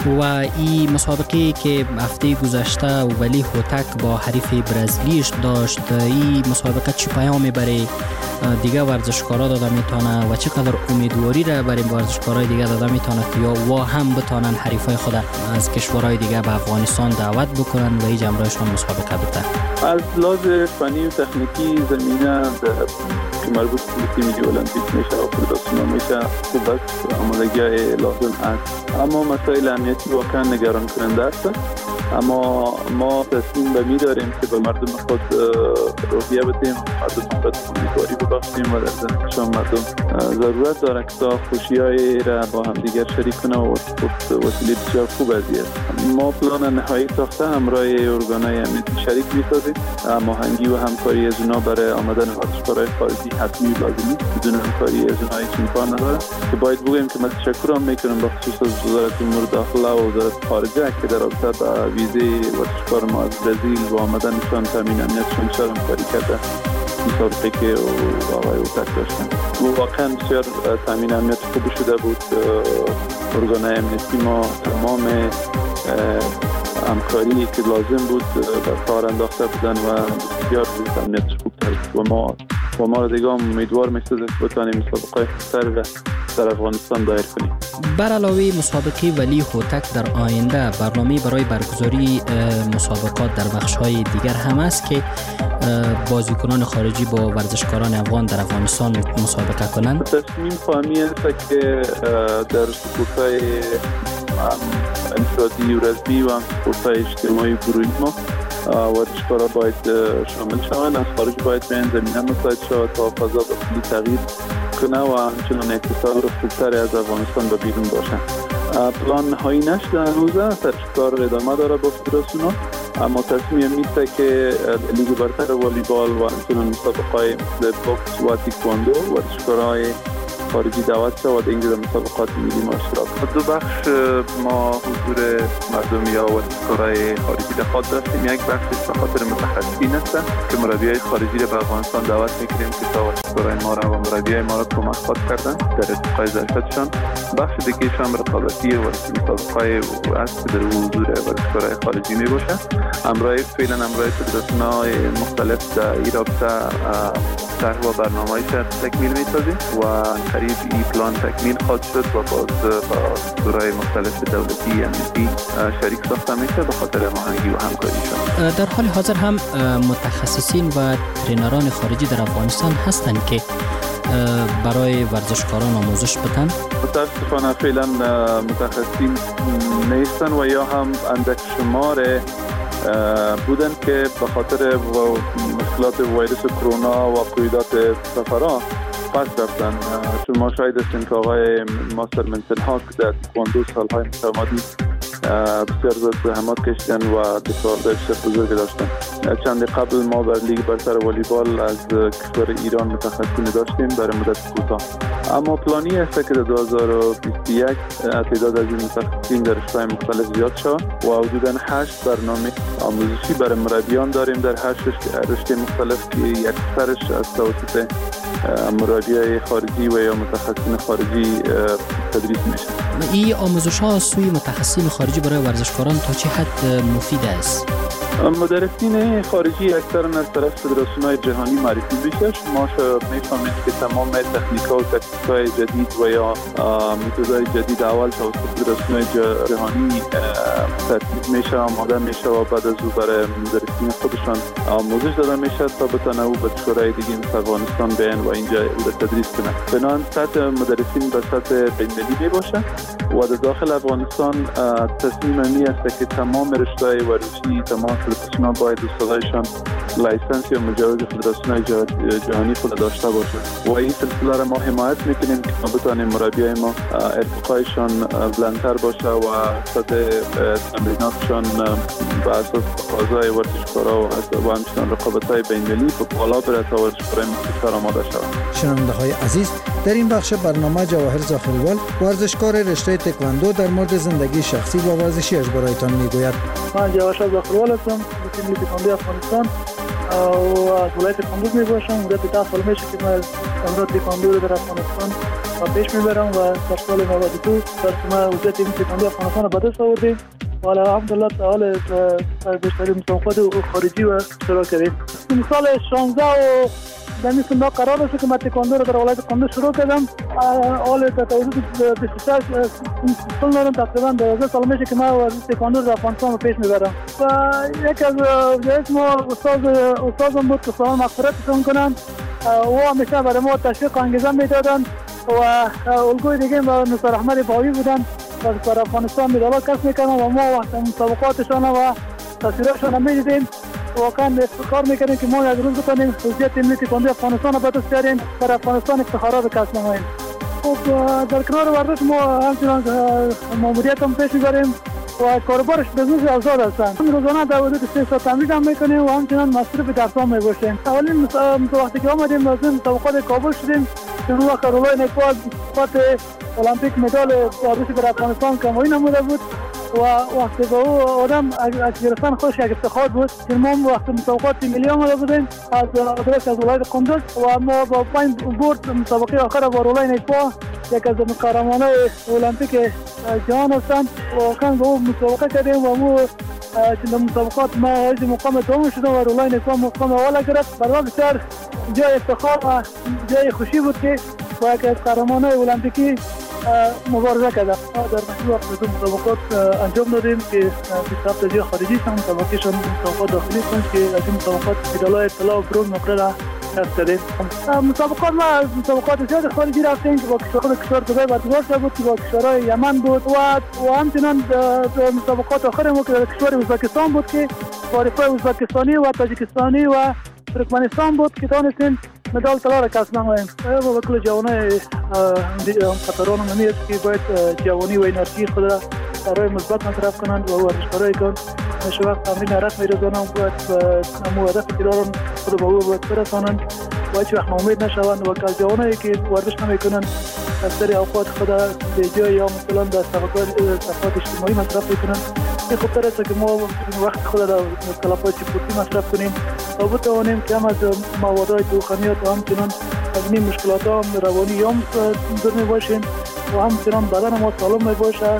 و این مسابقه که هفته گذشته ولی هوتک با حریف برزیلیش داشت، این مسابقه چه پیامی برای دیگه ورزشکارا داده میتونه و چقدر امیدواری را برای ورزشکارای دیگه داده میتونه که یا و هم بتونن حریفای خود از کشورهای دیگه به افغانستان دعوت بکنن و این جمعرایشان مسابقه بده؟ از لحاظ فنی و تکنیکی زمینه که مربوط به تیم ملی المپیک میشه و فدراسیون میشه خوب است، آمادگی لازم است، اما مسائل امنیتی واقعا نگران کننده است. اما ما تصمیم به می داریم که به مردم خود روحیه بدیم، مردم خود امیدواری ببخشیم و در زندگیشان مردم ضرورت داره که تا خوشی‌های را با هم دیگر شریک کنه و وسیله بسیار خوب است. ما پلان نهایی ساخته همراه ارگان‌های امنیتی شریک می‌سازیم. هماهنگی و همکاری از اونا برای آمدن ورزشکارای خارجی حتمی و لازمی، بدون همکاری از اونها هیچ امکان نداره. که باید بگویم که من تشکر میکنم به خصوص از وزارت امور داخله و وزارت خارجه که در رابطه با ویزه ورزشکار ما از برزیل و آمدنشان تامین امنیتشان شد همکاری کرده. مسابقه که آقای هوتک داشتن و واقعا بسیار تامین امنیت خوب شده بود. ارگان‌های امنیتی ما تمام همکاری که لازم بود در کار انداخته بودن و بسیار امنیت خوب بود و ما و ما را دیگه امیدوار می‌سازد که بتوانیم مسابقه خوبتر را در افغانستان دایر کنیم. بر علاوه مسابقه ولی هوتک در آینده برنامه برای برگزاری مسابقات در بخش‌های دیگر هم است که بازیکنان خارجی با ورزشکاران افغان در افغانستان مسابقه کنند. تصمیم فهمی است که در سپورت‌های انفرادی و رزمی و سپورت‌های اجتماعی گروهی ما ورزشکارا باید شامل شوند، از خارج باید به این زمینه مساعد شود تا فضا بسیاری تغییر کنه و همچنان اقتصاد رو خوبتر از افغانستان به بیرون باشن. پلان نهایی نشده هنوزه، سرشکار ادامه داره با فدراسیون، اما تصمیم میسته که لیگ برتر والیبال و همچنان مسابقه‌های مثل بوکس و تیکواندو ورزشکارای خارجی دعوت شود اینجا در مسابقات ملی ما اشتراک کنند. دو بخش ما حضور مردم یا ورزشکارای خارجی در خود داشتیم. یک بخشش به خاطر متخصصین است که مربیای خارجی را به افغانستان دعوت می‌کنیم که تا ورزشکارای ما را و مربیای ما را کمک خود کردن در ارتقای ظرفیتشان. بخش دیگه هم رقابتی و مسابقه‌های است که در حضور ورزشکارای خارجی میباشه. امروز فعلا امروز فدراسیون‌های مختلف در این رابطه طرح و برنامه‌ای تکمیل می‌سازیم و قریب این پلان تکمیل خواهد شد و باز با دورای مختلف دولتی امنیتی شریک ساخته میشه به خاطر هماهنگی و همکاریشون. در حال حاضر هم متخصصین و ترینران خارجی در افغانستان هستند که برای ورزشکاران آموزش بدن. متاسفانه فعلا متخصصین نیستن و یا هم اندک شمار بودن که به خاطر مشکلات ویروس کرونا و قیودات سفرها پس رفتن. شما شاید هستین که آقای ماستر منتنها که در تکواندو سالهای متمادی بسیار زیاد زحمات کشیدن و دفاع بزرگ داشتن. چند قبل ما بر لیگ برتر والیبال از کشور ایران متخصصین داشتیم برای مدت کوتاه، اما پلانی است که در دو هزار و بیست و یک تعداد از این متخصصین در رشته‌های مختلف زیاد شد و حدوداً هشت برنامه آموزشی برای مربیان داریم در هشت رشته مختلف که یک سرش از توسط مربیای خارجی و یا متخصصین خارجی تدریس میشه. این آموزش‌ها سوی متخصصین خارجی برای ورزشکاران تا چه حد مفید است؟ مدرسین خارجی اکثرا از طرف فدراسیون‌های جهانی معرفی میشه. شما میفهمید که تمام تکنیک‌ها و تاکتیک‌های جدید و یا متدهای جدید اول توسط فدراسیون‌های جهانی ترتیب میشه، آماده میشه و بعد از او برای مدرسین خودشان آموزش داده میشه تا بتونه او به کشورهای دیگه مثل افغانستان بیان و اینجا او تدریس کنه. بنابراین سطح مدرسین به سطح بین‌المللی میباشه و در داخل افغانستان تصمیم می است که تمام رشته‌های ورزشی تمام فدراسیون‌ها باید استادایشان لایسنس یا مجوز فدراسیون جهانی خود داشته باشه و این سلسله را ما حمایت میکنیم که ما بتوانیم مربیای ما ارتقایشان بلندتر باشه و سطح تمریناتشان به اساس تقاضای ورزشکارا و همچنین رقابت‌های بین‌المللی به بالا بره تا ورزشکارای مختلف آماده شوند. شنونده‌های عزیز، در این بخش برنامه جواهر زاخری‌وال ورزشکار رشته تکواندو در مورد زندگی شخصی و ورزشیش برایتان میگوید. من جواهر زاخری‌وال هستم، تیم ملی تکواندو افغانستان. و از ولایت کندوز می باشم. مدت ده سال میشه که من امرات تکواندو رو در افغانستان پیش میبرم و در سال نود و دو در ما وضعیت این تکواندو افغانستان به دست آوردیم و الحمدلله تعالی بیشتری مسابقات خارجی و اشتراک کردیم. سال شانزده و در این سال قرار است که من تکواندو رو در ولایت کندوز شروع کردم. حال تا حدود بیست و شش سال دارم، تقریبا دوازده سال میشه که من تکواندو در افغانستان پیش میبرم. و یک از جایز ما استاد استادم بود که سلام مغفرتشون کنم و همیشه برای ما تشویق انگیزه میدادن و الگوی دیگه با نصر احمد باوی بودن و در افغانستان مدال کسب میکردن و ما وقت مسابقاتشان و تصویرشان میدیدیم. واقعا افتخار میکنیم که ما یک روز بتونیم وضعیت ملی تکواندو افغانستان رو به دست بیاریم، در افغانستان افتخارات کسب نماییم. خب در کنار ورزش ما همچنان ماموریت هم پیش میبریم و کاربارش بزنس آزاد هستند. روزانه در حدود سه ساعت تمرین هم میکنیم و همچنان مصروف درس‌ها میباشیم. اولین وقتی که آمدیم از مسابقات کابل شدیم، اون وقت رولای نکبال فات المپیک مدال ورزشی برای افغانستان کمایی نموده بود و وقتی با او آدم از گرفتن خودش یک افتخار بود که ما وقتی مسابقات ملی آمده بودیم از درست از ولایت کندوز و ما با پنج برد مسابقه آخر با رولای نکبال یک از قهرمانان المپیک جهان هستند و واقعا با او مسابقه کردیم و ما در مسابقات ما از مقام دوم شدم و رولای نکبال مقام اول گرفت. برای بسیار جای افتخار و جای خوشی بود که با یک از قهرمانان المپیکی مبارزه کردم. در مسیر وقت دو مسابقات انجام دادیم که بیست و هفت جای خارجی شدن، مسابقاتشان مسابقات داخلی شدن که از این مسابقات مدال‌های طلا و برنز مقرر کسب کردیم. مسابقات ما از مسابقات زیاد خارجی رفتیم که با کشورهای کشور دبی برگزار شده بود که با کشورهای یمن بود و و همچنان مسابقات آخر ما که در کشور ازبکستان بود که با رفیق ازبکستانی و تاجیکستانی و ترکمنستان بود که دانستیم مدال طلا را کسب نماییم. با کل جوانای خطران منی است که باید جوانی و انرژی خود را برای مثبت مصرف کنند و ورزشکارایی کنند. همیشه وقت تمرین حرکت می‌روزانه باید همو هدفی که دارن خود به او باید برسانند و هیچ وقت ناامید نشوند و از جوانایی که ورزش نمی‌کنند اکثر اوقات خود را به جای یا مثلا در صفحات اجتماعی مصرف می‌کنند. این خوبتر است که ما وقت خود را در کلاب‌های سپورتی مصرف کنیم و بتوانیم که هم از موادهای دخانیات و همچنان از این مشکلات هم روانی هم دور میباشیم و همچنان بدن ما سالم میباشه.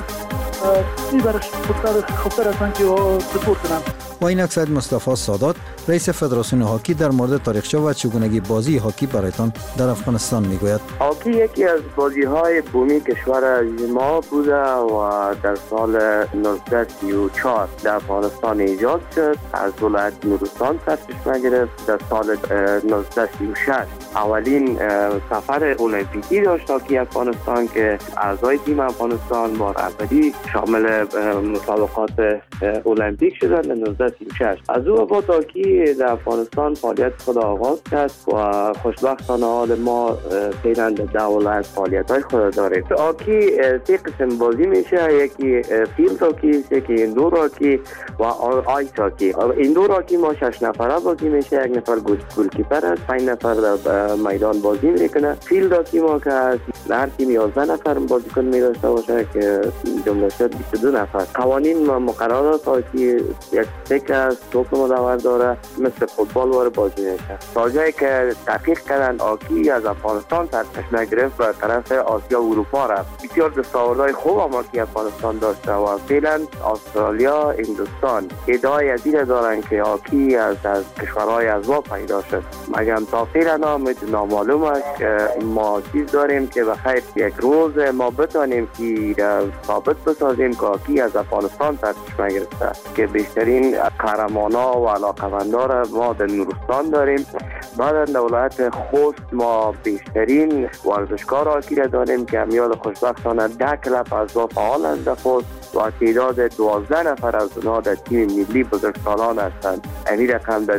این برش خوبتر خوبتر هستند که سپورت کنند. و اینک سید مصطفی سادات رئیس فدراسیون هاکی در مورد تاریخچه و چگونگی بازی هاکی برایتان در افغانستان میگوید. هاکی یکی از بازی‌های بومی کشور ما بوده و در سال نوزده سی و چهار در افغانستان ایجاد شد. از ولایت نورستان سرچشمه گرفت. در سال نوزده سی و شش اولین سفر المپیکی داشت هاکی افغانستان که اعضای تیم افغانستان بار اولی شامل مسابقات المپیک شدند در نوزده سی و شش. از او با هاکی در افغانستان فعالیت خود آغاز کرد و خوشبختانه حال ما فعلا در دولت فعالیت های خود داریم. هاکی سه قسم بازی میشه، یکی فیلد هاکی، یکی ایندور هاکی و آیس هاکی. ایندور هاکی ما شش نفره بازی میشه، یک نفر گلکیپر است، پنج نفر در میدان بازی میکنه. فیلد هاکی ما که هر تیم یازده نفر بازیکن میداشته باشه که جمله شد بیست و دو نفر. قوانین مقررات هاکی یک تک از توپ مدور داره، مثل فوتبال وارد بازی میشه. تا جایی که تحقیق کردن هاکی از افغانستان سرچشمه گرفت و طرف آسیا و اروپا رفت. بسیار دستاوردهای خوب هم هاکی افغانستان داشته و فعلا استرالیا، هندوستان ادعای از این دارن که هاکی از از کشورهای از ما پیدا شد. مگر تا فعلا هم نامعلوم است که ما چیز داریم که بخیر یک روز ما بتانیم که ثابت بسازیم که هاکی از افغانستان سرچشمه گرفته که بیشترین قهرمانا و علاقه‌مندا را ما در نورستان داریم. بعد در ولایت خوست ما بیشترین ورزشکار هاکی را داریم که همیال خوشبختانه ده کلب از ما فعال است در خوست و تعداد دوازده نفر از اونها در تیم ملی بزرگسالان هستند. این رقم در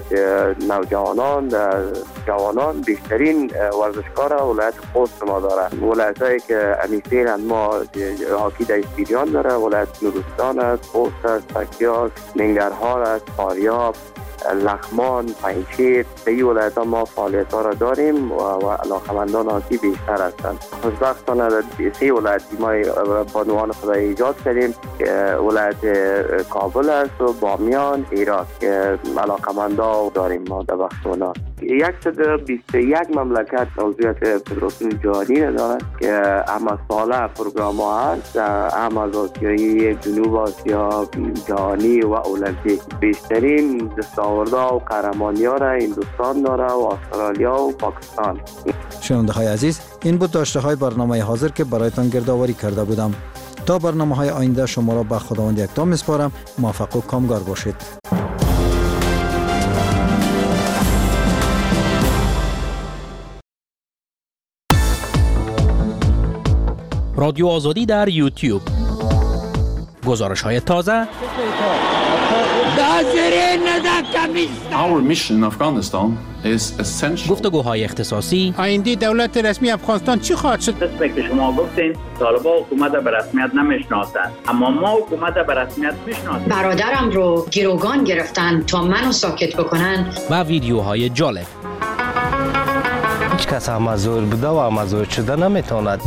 نوجوانان در جوانان بیشترین ورزشکار ولایت خوست ما دارند. ولایتایی که امیفیرن ما هاکی در اسپیریان داره، ولایت نورستان است، خوست است، تکیه است، ننگرهار است، فاریاب، لغمان، پنجشیر، در این ولایت ها ما فعالیت ها را داریم و, و علاقمندان آتی بیشتر هستند. خوشبختانه در سه ولایت ما بانوان خدای ایجاد کردیم که ولایت کابل است و بامیان، هرات که علاقمندا داریم ما در بخش اونا. صد و بیست و یک مملکت عضویت فدراسیون جهانی دارد که همه ساله پروگرام ها هست، هم از آسیایی، جنوب آسیا، جهانی و المپیک. بیشترین دستاوردها و قهرمانی ها را هندوستان داره و استرالیا و پاکستان. شنونده های عزیز، این بود داشته های برنامه حاضر که برایتان گردآوری کرده بودم. تا برنامه های آینده شما را به خداوند یکتا میسپارم. موفق و کامگار باشید. رادیو آزادی در یوتیوب. گزارش های تازه. Our mission in Afghanistan is essential. گفتگوهای اختصاصی. آینده دولت رسمی افغانستان چی خواهد شد؟ مثل که شما گفتین طالبان حکومت به رسمیت نمیشناسند، اما ما حکومت به رسمیت میشناسیم. برادرم رو گروگان گرفتن تا منو ساکت بکنن. و ویدیوهای جالب. هیچ کس امازور بوده و امازور شده نمیتواند.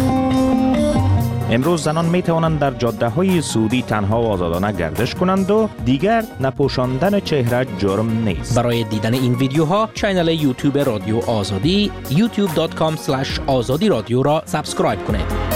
امروز زنان می توانند در جاده های سعودی تنها و آزادانه گردش کنند و دیگر نپوشاندن چهره جرم نیست. برای دیدن این ویدیوها کانال یوتیوب رادیو آزادی یوتیوب دات کام اسلش آزادی رادیو را سابسکرایب کنید.